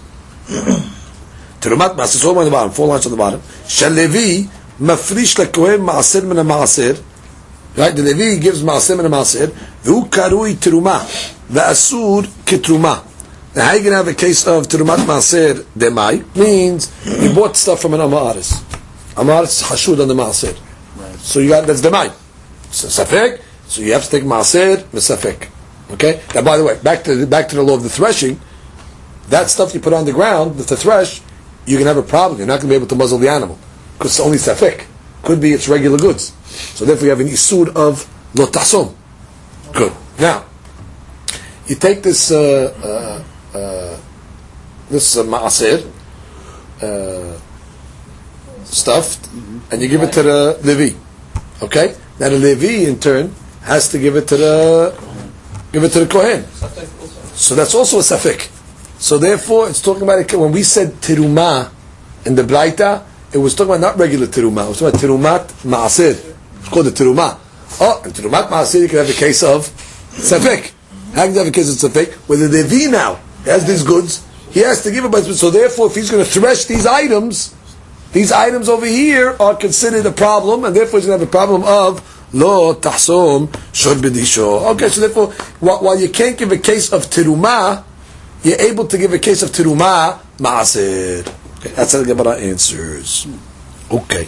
Terumat Ma'aser, so on the bottom, four lines on the bottom. Shal Levi mafrish lekohen Ma'aser min Ma'aser. Right, the Levi gives Ma'aser min Ma'aser. V'hu karui Terumah. V'asur ketrumah. Now how you going to have a case of Terumat Ma'aser Demai? Means you bought stuff from an Amaris. Amaris is Hashud on the Ma'aser. Right. So you got, that's Demai. So Safek. So you have to take Ma'aser Mesafek. Okay? Now by the way, back to the, back to the law of the threshing, that stuff you put on the ground, with the thresh, you can have a problem. You're not going to be able to muzzle the animal. Because it's only Safek. Could be it's regular goods. So therefore you have an Isur of Lo Tasom. Good. Now, you take this uh, uh, uh, this uh, Ma'aser uh, stuffed, mm-hmm. and you give it to the Levi. Okay? Now the Levi in turn has to give it to the give it to the Kohen. So that's also a Safek. So therefore, it's talking about it, when we said Terumah in the Braita, it was talking about not regular Terumah. It was talking about Terumat Ma'aser. It's called the Terumah. Oh, in Terumat Ma'aser you can have a case of Safek. How can you have a case of Safek? Where the Levi now has these goods, he has to give it. But so therefore, if he's going to thresh these items, these items over here are considered a problem, and therefore he's going to have a problem of Lo Tahsom Shod B'Disho. Okay, so therefore, while you can't give a case of Terumah, you're able to give a case of Terumah Ma'aser. Okay, that's how the Gemara answers. Okay.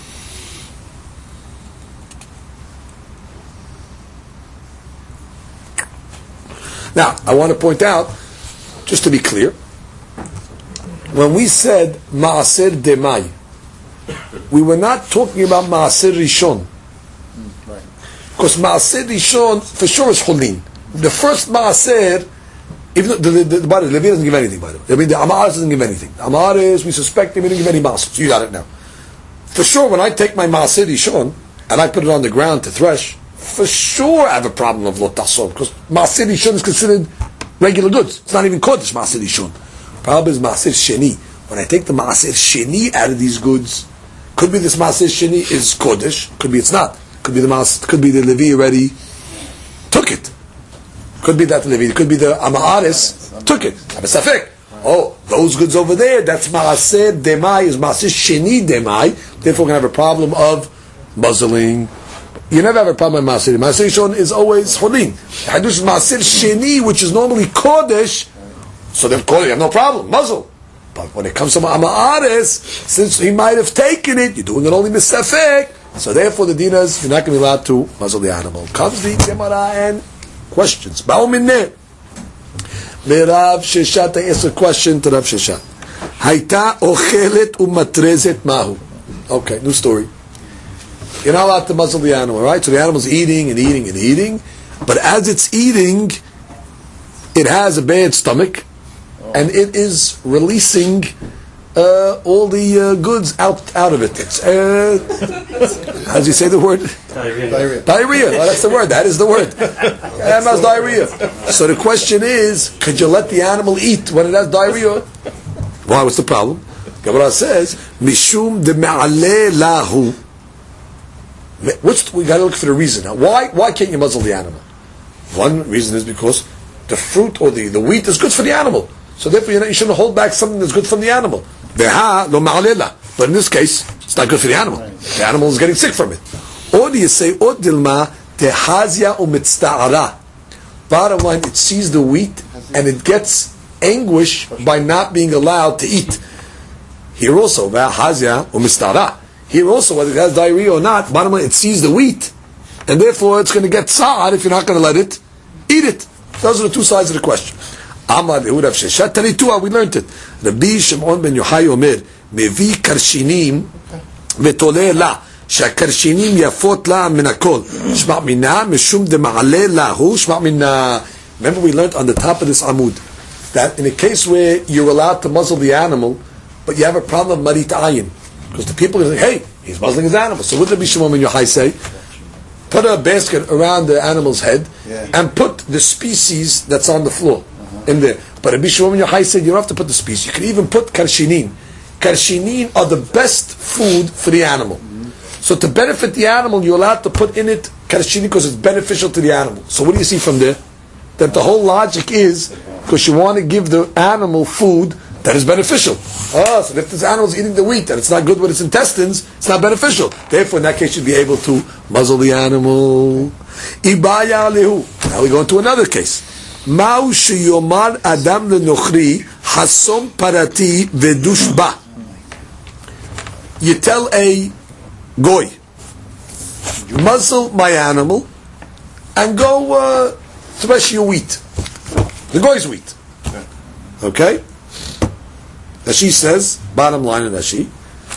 Now, I want to point out, just to be clear, when we said Ma'aser Demai, we were not talking about Ma'aser Rishon. Because Ma'aser Rishon, for sure, is Hulin. The first Ma'aser, even though the, the, the, the, the Levi doesn't give anything, by the way. I mean, the Amaris doesn't give anything. The Amaris, we suspect him, he didn't give any Ma'aser. So you got it now. For sure, when I take my Ma'aser Rishon, and I put it on the ground to thresh, for sure I have a problem of Lo Tahsom, because Ma'aser Rishon is considered regular goods. It's not even Kodesh Ma'aser Rishon. Problem is Ma'aser Sheni. When I take the Ma'aser Sheni out of these goods, could be this Ma'aser Sheni is Kodesh, could be it's not. Could be the Ma'aser, could be the Levi already took it. Could be that the Levi, could be the Amaris took it. Safek. Oh, those goods over there, that's Ma'aser Demai, is Ma'aser Sheni Demai, therefore we're going to have a problem of muzzling. You never have a problem with Ma'aser. Ma'aser Rishon is always Hulin. Hadush is Ma'aser Sheni, which is normally Kodesh, so then Kodesh, you have no problem, muzzle. But when it comes to Ma'ares, since he might have taken it, you're doing it only Misafek, so therefore the dinas, you're not going to be allowed to muzzle the animal. Comes the Gemara and questions. Ba'u minneh. Rav Sheshat, I asked a question to Rav Sheshat. Hayta ochelet umatrezet mahu. Okay, new story. You're not allowed to muzzle the animal, right? So the animal's eating and eating and eating, but as it's eating, it has a bad stomach, and it is releasing uh, all the uh, goods out out of it. It's, uh, how do you say the word? Diarrhea. Diarrhea. Diarrhea. Oh, that's the word. That is the word. It has diarrhea. So the question is, could you let the animal eat when it has diarrhea? Why? What's the problem? Gemara says, Mishum de me'aleh lahu. What's, we got to look for the reason. Now, why why can't you muzzle the animal? One reason is because the fruit or the, the wheat is good for the animal. So therefore you, know, you shouldn't hold back something that's good from the animal. But in this case, it's not good for the animal. The animal is getting sick from it. Or do you say, Odilma tehazia umitzta'ara. Bottom line, it sees the wheat and it gets anguish by not being allowed to eat. Here also, hazia umitzta'ara. Here also, whether it has diarrhea or not, bottom line, it sees the wheat, and therefore it's going to get sa'ad if you're not going to let it eat it. Those are the two sides of the question. Amar Ehud Rav Sheshat, Tanitua, we learned it. Rabbi Shimon ben Yochai Omer, Mevi karshinim vetoleh la, שהקרשינים יפות לה מן הכל. שמע מינה, משום דמעלה lahu, שמע מינה. Remember we learned on the top of this Amud, that in a case where you're allowed to muzzle the animal, but you have a problem of marit ayin, because the people are like, hey, he's muzzling his animal. So what did Rabbi Shimon ben Yochai say? Put a basket around the animal's head yeah. and put the species that's on the floor uh-huh. in there. But Rabbi Shimon ben Yochai said you don't have to put the species. You can even put karshinin. Karshinin are the best food for the animal. Mm-hmm. So to benefit the animal, you're allowed to put in it karshinin because it's beneficial to the animal. So what do you see from there? That the whole logic is because you want to give the animal food that is beneficial. Oh, so if this animal is eating the wheat and it's not good with its intestines, it's not beneficial. Therefore, in that case, you'd be able to muzzle the animal. Ibaya alehu. Now we go into another case. Ma'u sheyomar adam lenochri hasom parati vedush ba. You tell a goy, muzzle my animal and go uh, thresh your wheat. The goy's wheat. Okay? Rashi says, bottom line in Rashi,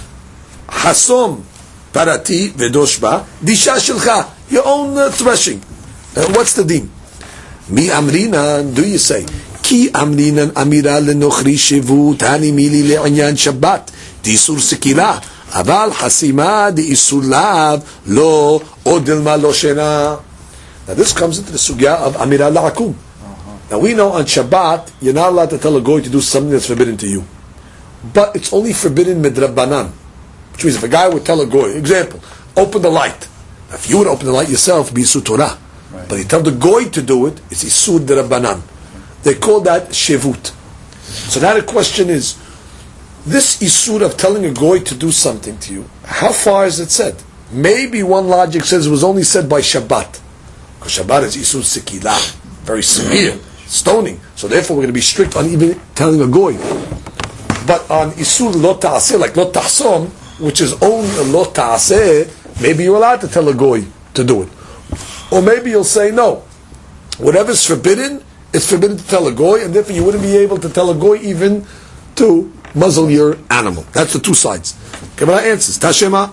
Hasom parati vedoshba disha shilcha, your own uh, threshing. Uh, what's the din? Mi amrinan, do you say? Ki amrinan amira lenochri shivu tani mili le'anyan shabbat disur sikila aval hasima di isur lav lo odilma lo shena. Now this comes into the sugya of amira la'akum. Now we know on Shabbat you're not allowed to tell a goy to do something that's forbidden to you. But it's only forbidden midrabanan, which means if a guy would tell a goy, example, open the light. If you would open the light yourself, be isur Torah. Right. But you tell the goy to do it, it's isur derabanan. They call that shevut. So now the question is, this isur of telling a goy to do something to you, how far is it said? Maybe one logic says it was only said by Shabbat, because Shabbat is isur sikilah, very severe, stoning. So therefore we're going to be strict on even telling a goy. But on isur lo ta'aseh, like lo ta'asom, which is only a lo ta'aseh, maybe you're allowed to tell a goy to do it. Or maybe you'll say no. Whatever's forbidden, it's forbidden to tell a goy, and therefore you wouldn't be able to tell a goy even to muzzle your animal. That's the two sides. Gemara answers. Tashema.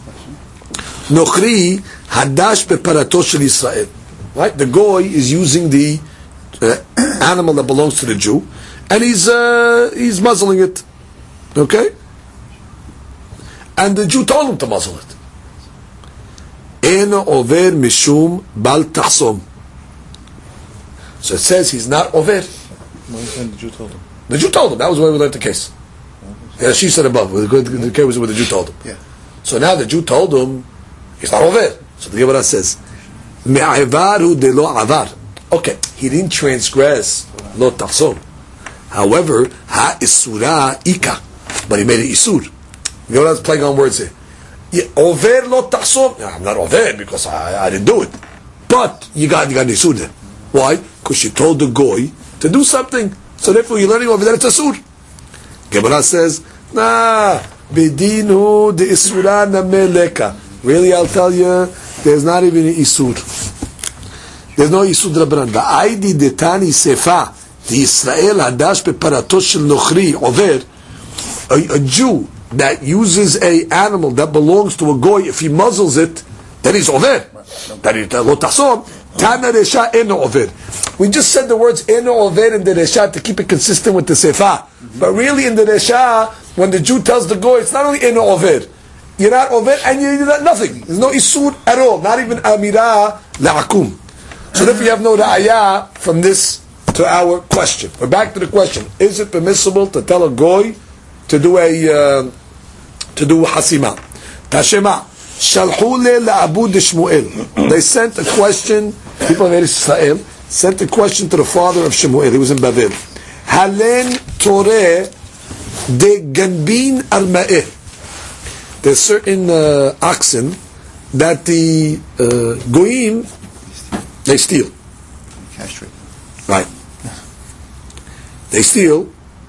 Nochri hadash beparato shel Yisrael. Right? The goy is using the uh, animal that belongs to the Jew, and he's uh, he's muzzling it, okay? And the Jew told him to muzzle it. Eno over mishum bal tahsom. So it says he's not over. And the Jew told him. The Jew told him. That was why we learned the case. Yeah, she said above. The case was what the Jew told him. Yeah. So now the Jew told him he's not over. So the Gemara says, me'avaru de lo avar. Okay, he didn't transgress lo tahsom. However, ha isura ika, but he made it isur. You know what's playing on words here? Yeah, over lo tahsom. I'm not over because I, I didn't do it. But you got you got isur there. Why? Because you told the goy to do something. So therefore, you're learning over there it's asur. Gemara says, nah, bedinu de isura nameleka. Really, I'll tell you, there's not even an isur. There's no isur drabanan. Va'aydi detani sefa. The Israel hadash beparato shel nochri over, a Jew that uses a animal that belongs to a goy, if he muzzles it, then he's over. That is lo tahsom. Tana resha eno over. We just said the words eno over in the resha to keep it consistent with the sefa. But really in the resha, when the Jew tells the goy, it's not only eno over. You're not over and you're not nothing. There's no isur at all. Not even amira la'akum. So therefore you have no ra'ayah from this to our question. We're back to the question: is it permissible to tell a goy to do a uh, to do hasima? Tashema shalhu le la'abud Shmuel. They sent a question. People of Israel sent a question to the father of Shmuel. He was in Babel. Halen Toreh de ganbin arma'eh. There's certain uh, oxen that the uh, goyim they steal. Castrate. Right. They steal.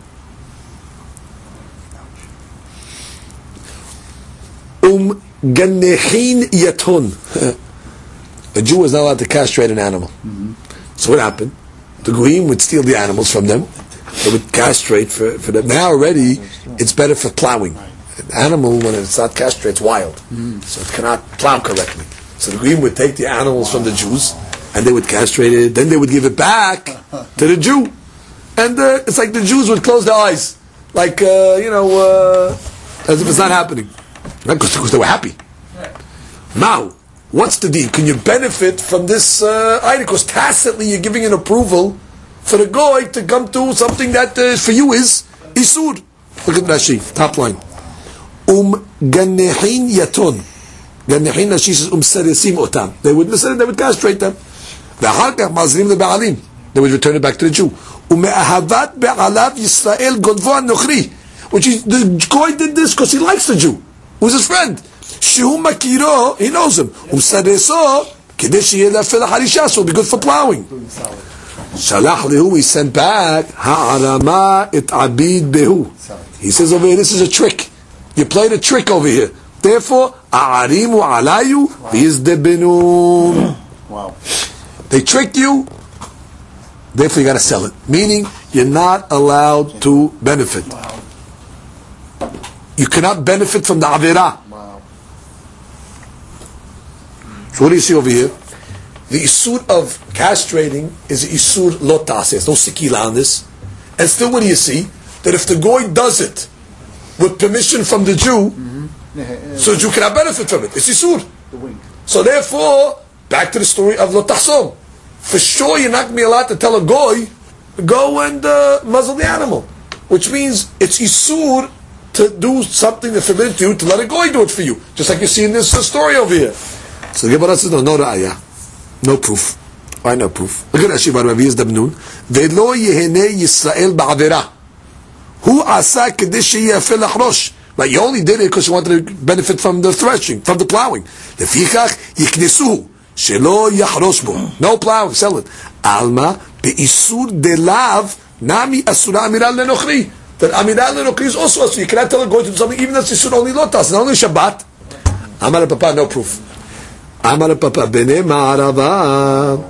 Um ganechin yaton. A Jew was not allowed to castrate an animal. Mm-hmm. So what happened? The goyim would steal the animals from them. They would castrate for, for them. Now already, it's better for plowing. An animal, when it's not castrated, it's wild. Mm. So it cannot plow correctly. So the goyim would take the animals from the Jews, and they would castrate it, then they would give it back to the Jew. And uh, it's like the Jews would close their eyes, like uh, you know, uh, as if it's not happening, right? Because they were happy. Now, what's the deal? Can you benefit from this uh, item? Because tacitly you're giving an approval for the goy to come to something that uh, for you is isur. Look at Rashi, top line. Um gannehin yaton. Gannehin Rashi says um saresim otam. They would listen, they would castrate them. Ve'achar kach mazrim leBa'alim. They would return it back to the Jew. Ume'ahavat be'alav Yisrael gonvo anochri. Which is, the goy did this because he likes the Jew. Who's his friend? Shehu makiro, he knows him. Umsareso, kedei sheyeh lefel harisha, so it'll be good for plowing. Shalach lehu, he sent back, ha'arama et abid behu. He says over here, this is a trick. You played a trick over here. Therefore, a'arimu alayu v'yizdebenu. Wow. They tricked you, therefore you got to sell it. Meaning, you're not allowed to benefit. Wow. You cannot benefit from the avirah. Wow. So what do you see over here? The isur of castrating is isur lo taseh. There's no sikila on this. And still what do you see? That if the goy does it with permission from the Jew, Mm-hmm. Yeah, yeah, so the Jew cannot benefit from it. It's isur. the wink. So therefore, back to the story of lo tahsom. For sure you're not going to be allowed to tell a goy, go and uh, muzzle the animal. Which means it's isur to do something that forbids you to let a goy do it for you. Just like you see in this uh, story over here. So the Gemara says, no, no ra'ayah. No proof. Why no proof? Look at Rashi bar Rav Yizdab Nun. Ve'lo yehene Yisrael ba'avera. Hu asa kedei sheyafel achrosh. Right, you only did it because you wanted to benefit from the threshing, from the plowing. Lefichach yiknesuhu. Shelo yachrosh bo. No plowing, sell it. Alma be'isur delav nami asura amiral lenochri. That amiral lenochri is also asur. You cannot tell a goy to do something even if it's isur only lotas, not only Shabbat. Amar Papa, no proof. Amar Papa bene ma'arava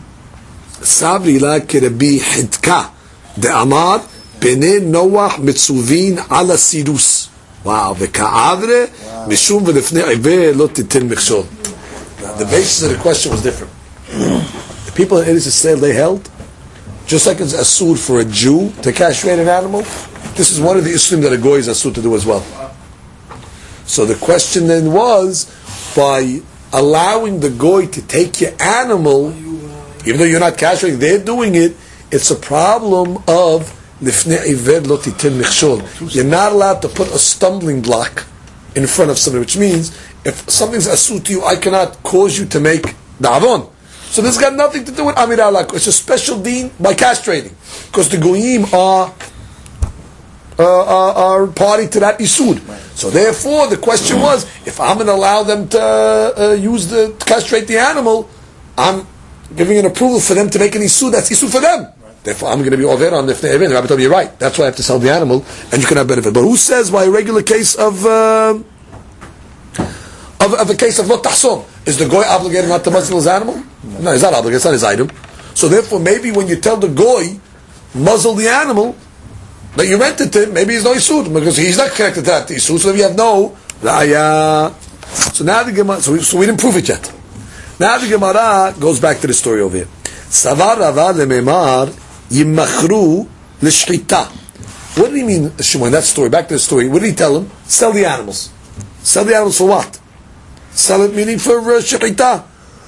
sabri la kerebi hidka de amar bene Noach mitzuvin ala sidus. Wow, v'ka'avre mishum v'lefnei iver lo titin michshol. The basis of the question was different. The people in Eretz Yisrael, they held, just like it's asur for a Jew to castrate an animal, this is one of the issurim that a goy is asur to do as well. So the question then was, by allowing the goy to take your animal, even though you're not castrating, they're doing it, it's a problem of lifnei iver lo titin michshol. You're not allowed to put a stumbling block in front of somebody, which means if something's asur to you, I cannot cause you to make the avon. So this has got nothing to do with amir alak. It's a special deen by castrating, because the goyim are uh, are, are party to that isur. So therefore, the question was, if I'm going to allow them to uh, use the to castrate the animal, I'm giving an approval for them to make an isur. That's isur for them. Therefore, I'm going to be over on the Rabbi told me, you're right. That's why I have to sell the animal, and you can have benefit. But who says by a regular case of uh, of, of a case of lo tahsom, is the goy obligated not to muzzle his animal? No. no, he's not obligated. It's not his item. So therefore, maybe when you tell the goy muzzle the animal that you rented to him, maybe he's no isur because he's not connected to that isur. So if you have no raya, so now the Gemara, so we, so we didn't prove it yet. Now the Gemara goes back to the story over here. Savar Rava lememar yimachru l'shchita. What do you mean, Shimon? That story. Back to the story. What did he tell him? Sell the animals. Sell the animals for what? Sell it meaning for uh, shchita.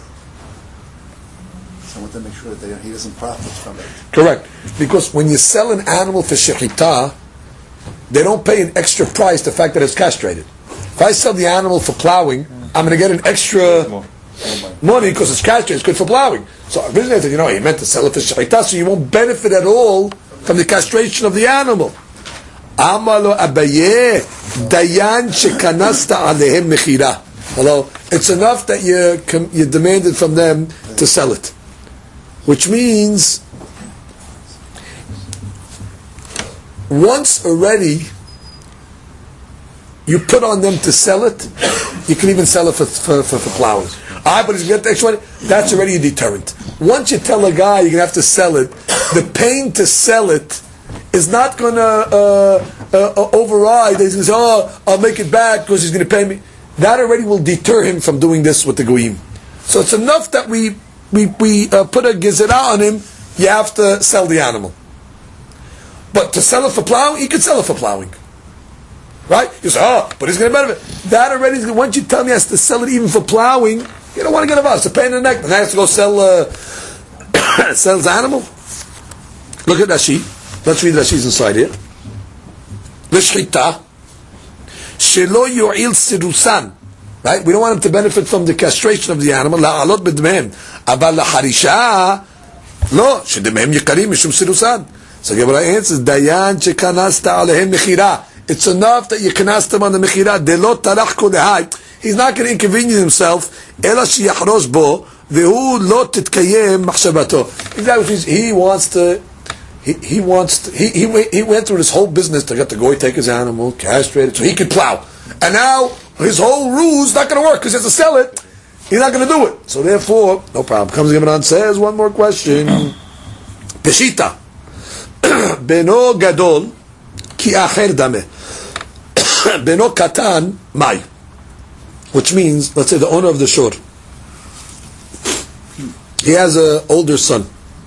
Someone to make sure that they, he doesn't profit from it. Correct. Because when you sell an animal for shechita, they don't pay an extra price the fact that it's castrated. If I sell the animal for plowing, I'm going to get an extra More. money because it's castrated. It's good for plowing. So originally I said, you know, he meant to sell it for shechita, so you won't benefit at all from the castration of the animal. Amalo Abaye Dayan shekanasta alehem mechira. Hello, it's enough that you you demanded from them to sell it, which means once already you put on them to sell it, you can even sell it for for, for, for plowing. Ah, but he's going to get the extra money. That's already a deterrent. Once you tell a guy you're going to have to sell it, the pain to sell it is not going to uh, uh, override. He's going to say, "Oh, I'll make it back because he's going to pay me." That already will deter him from doing this with the goyim. So it's enough that we we we uh, put a gezerah on him. You have to sell the animal. But to sell it for plowing, he could sell it for plowing. Right? You say, oh, but he's going to benefit. That already is going to, once you tell me he has to sell it even for plowing, you don't want to get involved. It's a pain in the neck. Then I have to go sell, uh, sells animal. Look at Rashi. Let's read Rashi's inside here. L'shchita. Shelo yu'il sirusan. Right? We don't want him to benefit from the castration of the animal. La'alot b'dmehem. Aval la'harisha. Lo. Shedmehem yikarim mishum sirusan. So Gemara answers, Dayan shekanasta alehem mechira. It's enough that you canast him on the mechira. Delo tarach kodehai. He's not going to inconvenience himself. Ela sheyachrosh bo. Vehu lo titkayem machshabato. Exactly. He wants to, he, he wants to, he, he, he went through this whole business to get the goy take his animal, castrate it, so he could plow. And now, his whole rule's not going to work because he has to sell it. He's not going to do it. So therefore, no problem. Comes the Gemara and says, one more question. Peshita. Beno gadol ki acher dame. Beno katan mai. Which means, let's say the owner of the shore, he has an older son.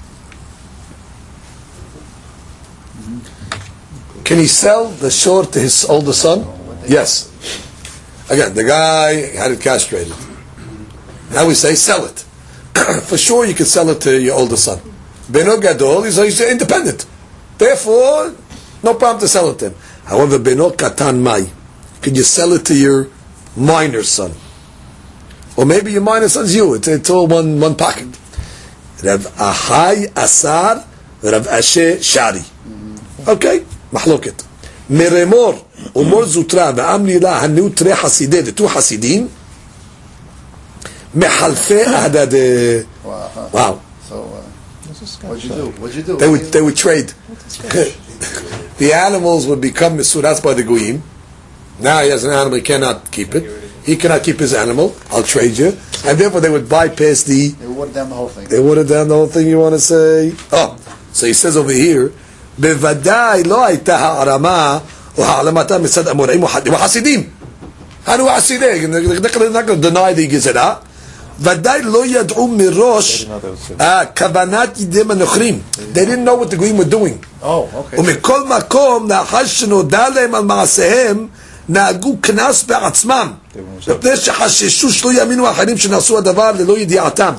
Can he sell the shore to his older son? Yes. Again, the guy had it castrated. Now we say, sell it. For sure you can sell it to your older son. Beno gadol, he's, he's independent. Therefore, no problem to sell it to him. However, beno katan mai, can you sell it to your minor son? Or maybe your minor son's you. It's, it's all one, one pocket. Rav Ahai Asar, Rav Ashe Shari. Okay, mahloket. Meremor, Umor Zutra, Ve'amni La, Hanu Tre Hasideh, the two Hasidim, Mehalfe Adade. Wow. So, uh, what'd you do? What'd you do? They would, they would trade. The animals would become Misuras by the Goyim. Now he has an animal, he cannot keep it. He cannot keep his animal. I'll trade you. And therefore they would bypass the... They watered down the whole thing. They watered down the whole thing, you want to say? Oh, so he says over here, בוודאי לא הייתה הערמה או העלמתה מצד אמוראים וחסידים. אנו חסידים, not going to deny the גזרה. ודאי לא ידעו מראש כוונת ידיהם הנוכרים. They didn't know what the Goyim were doing. Oh, okay. ומכל מקום, לאחר שנודע להם על מעשיהם, נהגו כנס בעצמם. מפני שחששו שלא יאמינו האחרים שנעשו הדבר ללא ידיעתם.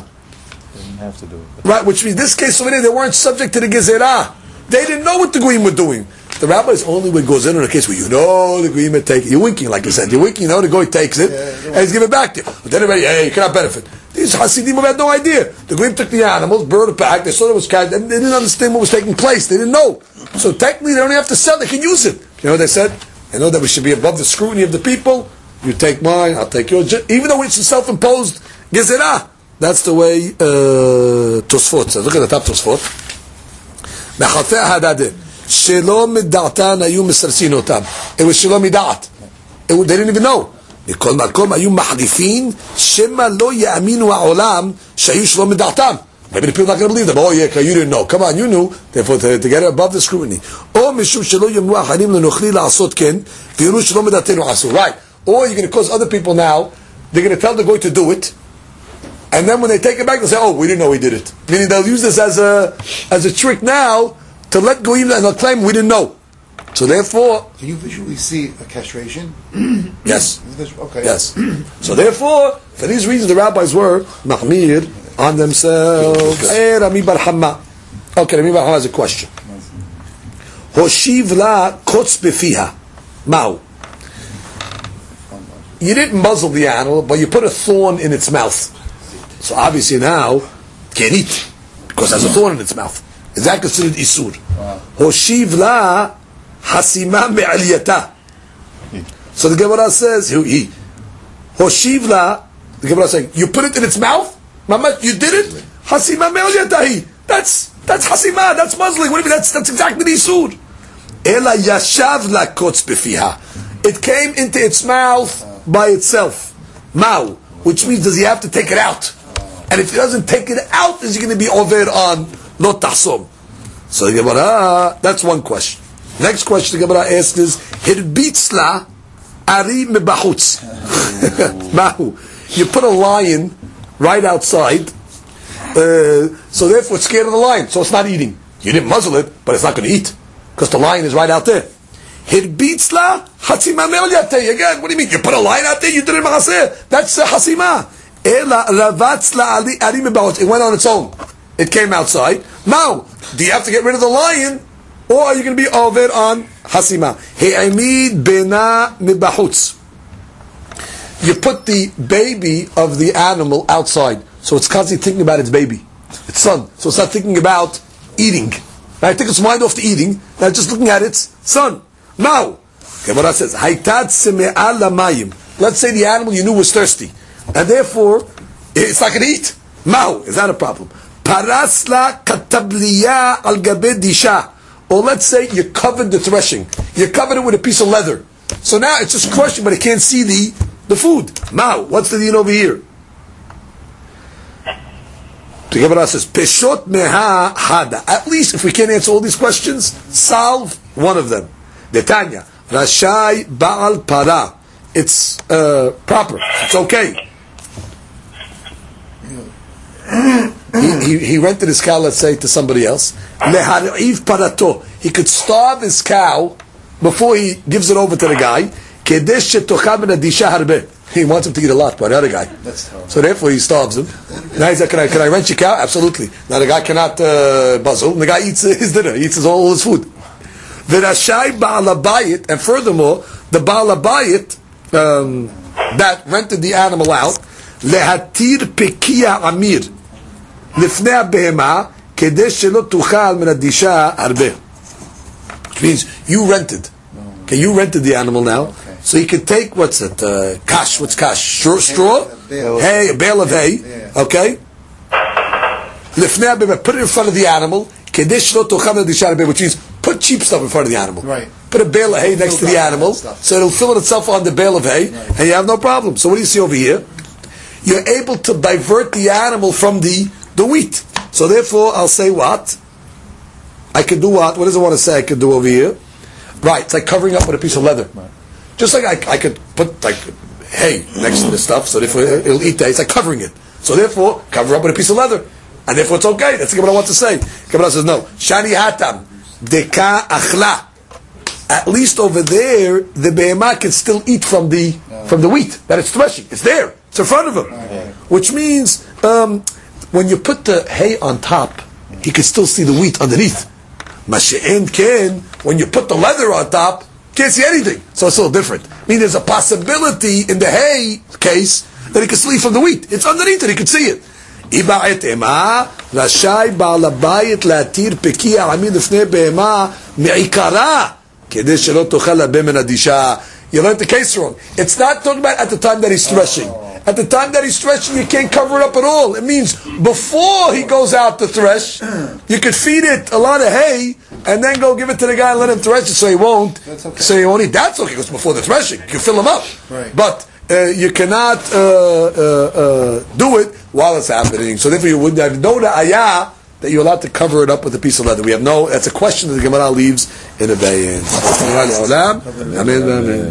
Right, which means this case over there, they weren't subject to the gezerah. They didn't know what the Goyim were doing. The rabbis only when it goes in on a case where you know the Goyim would take it. You're winking, like you said. You're winking, you know the Goy takes it, yeah, and he's giving it back to you. But then everybody, hey, you cannot benefit. These Hasidim had no idea. The Goyim took the animals, brought it back, they saw it was carried, and they didn't understand what was taking place. They didn't know. So technically, they don't have to sell, they can use it. You know what they said? They know that we should be above the scrutiny of the people. You take mine, I'll take yours. Even though it's a self-imposed gezerah. That's the way uh, Tosfot says. Look at the top Tosfot. מחלפי ההדדה שלא מדעתן היו מסרסין אותם. It was שלא מדעת. They didn't even know. מכל מקום היו מחליפין שמא לא יאמינו העולם שהיו שלא מדעתם. Maybe the people are not going to believe them. Oh yeah, you didn't know. Come on, you knew. Therefore, to, to get it above the scrutiny. או משום שלא יאמנו אחרים לנוכלי לעשות כן ויראו שלא מדעתנו עשו. Right. Or you're going to cause other people now, they're going to tell the guy to do it, and then when they take it back, they'll say, oh, we didn't know he did it. Meaning they'll use this as a as a trick now to let goyim, and they'll claim we didn't know. So therefore... Do you visually see a castration? Yes. Okay. Yes. So therefore, for these reasons, the rabbis were mahmir on themselves. Hey, Rami Bar Hamma. Okay, Rami Bar Hamma has a question. Hoshiv la kotz befiha. Ma'u. You didn't muzzle the animal, but you put a thorn in its mouth. So obviously now, it can't eat, because it has a thorn in its mouth. Is that considered isur? Hoshiv la hasima me'aliyata. So the Gemara says, he, Hoshiv la, the Gemara is saying, you put it in its mouth? Mama, you did it? Hasima me'aliyata. That's, that's hasima, that's muzzling. What do you mean? That's, that's exactly the isur. Ela yashav la kotz befiha. It came into its mouth by itself. Ma'u. Which means, does he have to take it out? And if he doesn't take it out, is he going to be over on lo tahsom? So the Gemara, that's one question. Next question the Gemara asks is, Hirbitzla ari mebachutz. Ma'u. You put a lion right outside, uh, so therefore it's scared of the lion, so it's not eating. You didn't muzzle it, but it's not going to eat. because the lion is right out there. Hirbitzla hasima me'olyatei. Again, what do you mean? You put a lion out there, you did it ma'aseh. That's uh, hasima. Ela ravatzla ali arim ba'ot. It went on its own. It came outside. Now, do you have to get rid of the lion, or are you going to be over on hasima? He'amid bena mibahutz. You put the baby of the animal outside, so it's constantly thinking about its baby, its son. So it's not thinking about eating. Now, I take its mind off the eating, now it's just looking at its son. Now, Gemara says, Haytat seme'al lamayim. Let's say the animal you knew was thirsty, and therefore it's not going to eat. Mao, is that a problem? Parasla katabliya al gabe disha. Or let's say you covered the threshing, you covered it with a piece of leather. So now it's just crushing, but it can't see the the food. Mao, what's the deal over here? The Gemara says, Peshot meha hada. At least if we can't answer all these questions, solve one of them. Detanya, Rashai Baal Para. It's uh, proper. It's okay. he, he, he rented his cow, let's say, to somebody else. Lehar'iv parato. He could starve his cow before he gives it over to the guy. Kedesh shetochad min hadisha harbe. He wants him to eat a lot, but the other guy. So therefore he starves him. Now he's like, can I, can I rent your cow? Absolutely. Now the guy cannot uh, buzzle. The guy eats his dinner. He eats his, all his food. V'rashai ba'alabayit. And furthermore, the ba'alabayit um, that rented the animal out, lehatir pekia amir lifnei behema kedesh shelo tuchal min hadisha harbe. Which means you rented. Okay, you rented the animal now, okay. So you can take, what's it, uh, kash, what's kash? Straw? straw? Hay, a bale of hay, okay? Put it in front of the animal, which means put cheap stuff in front of the animal. Right. Put a bale of hay next to the animal, so it'll fill itself on the bale of hay, right. And you have no problem. So what do you see over here? You're able to divert the animal from the, the wheat. So therefore, I'll say what? I can do what? What does it want to say I can do over here? Right, it's like covering up with a piece of leather. Right. Just like I, I could put like hay next to the stuff, so therefore it'll eat that. It's like covering it. So therefore, cover up with a piece of leather. And therefore it's okay. That's what I want to say. Kabbalah says, no. Shani hatam, deka achla. At least over there, the behemah can still eat from the no. from the wheat that it's threshing. It's there. It's in front of him. Okay. Which means, um, when you put the hay on top, he can still see the wheat underneath. Mashe'en ken, when you put the leather on top, can't see anything. So it's a little different. I mean, there's a possibility in the hay case that he can see from the wheat. It's underneath it, he can see it. Iba'et ema, rashai ba'alabayit latir pekia amin lefnei behema me'ikara, kedei shelo tochal habe min hadisha. You learned the case wrong. It's not talking about at the time that he's threshing. At the time that he's threshing, you can't cover it up at all. It means before he goes out to thresh, you could feed it a lot of hay, and then go give it to the guy and let him thresh it so he won't. That's okay. So he won't eat. That's okay, because before the threshing, you can fill him up. Right. But uh, you cannot uh, uh, uh, do it while it's happening. So therefore you would have no ayah that you're allowed to cover it up with a piece of leather. We have no, that's a question that the Gemara leaves in abeyance. Amen. Amen.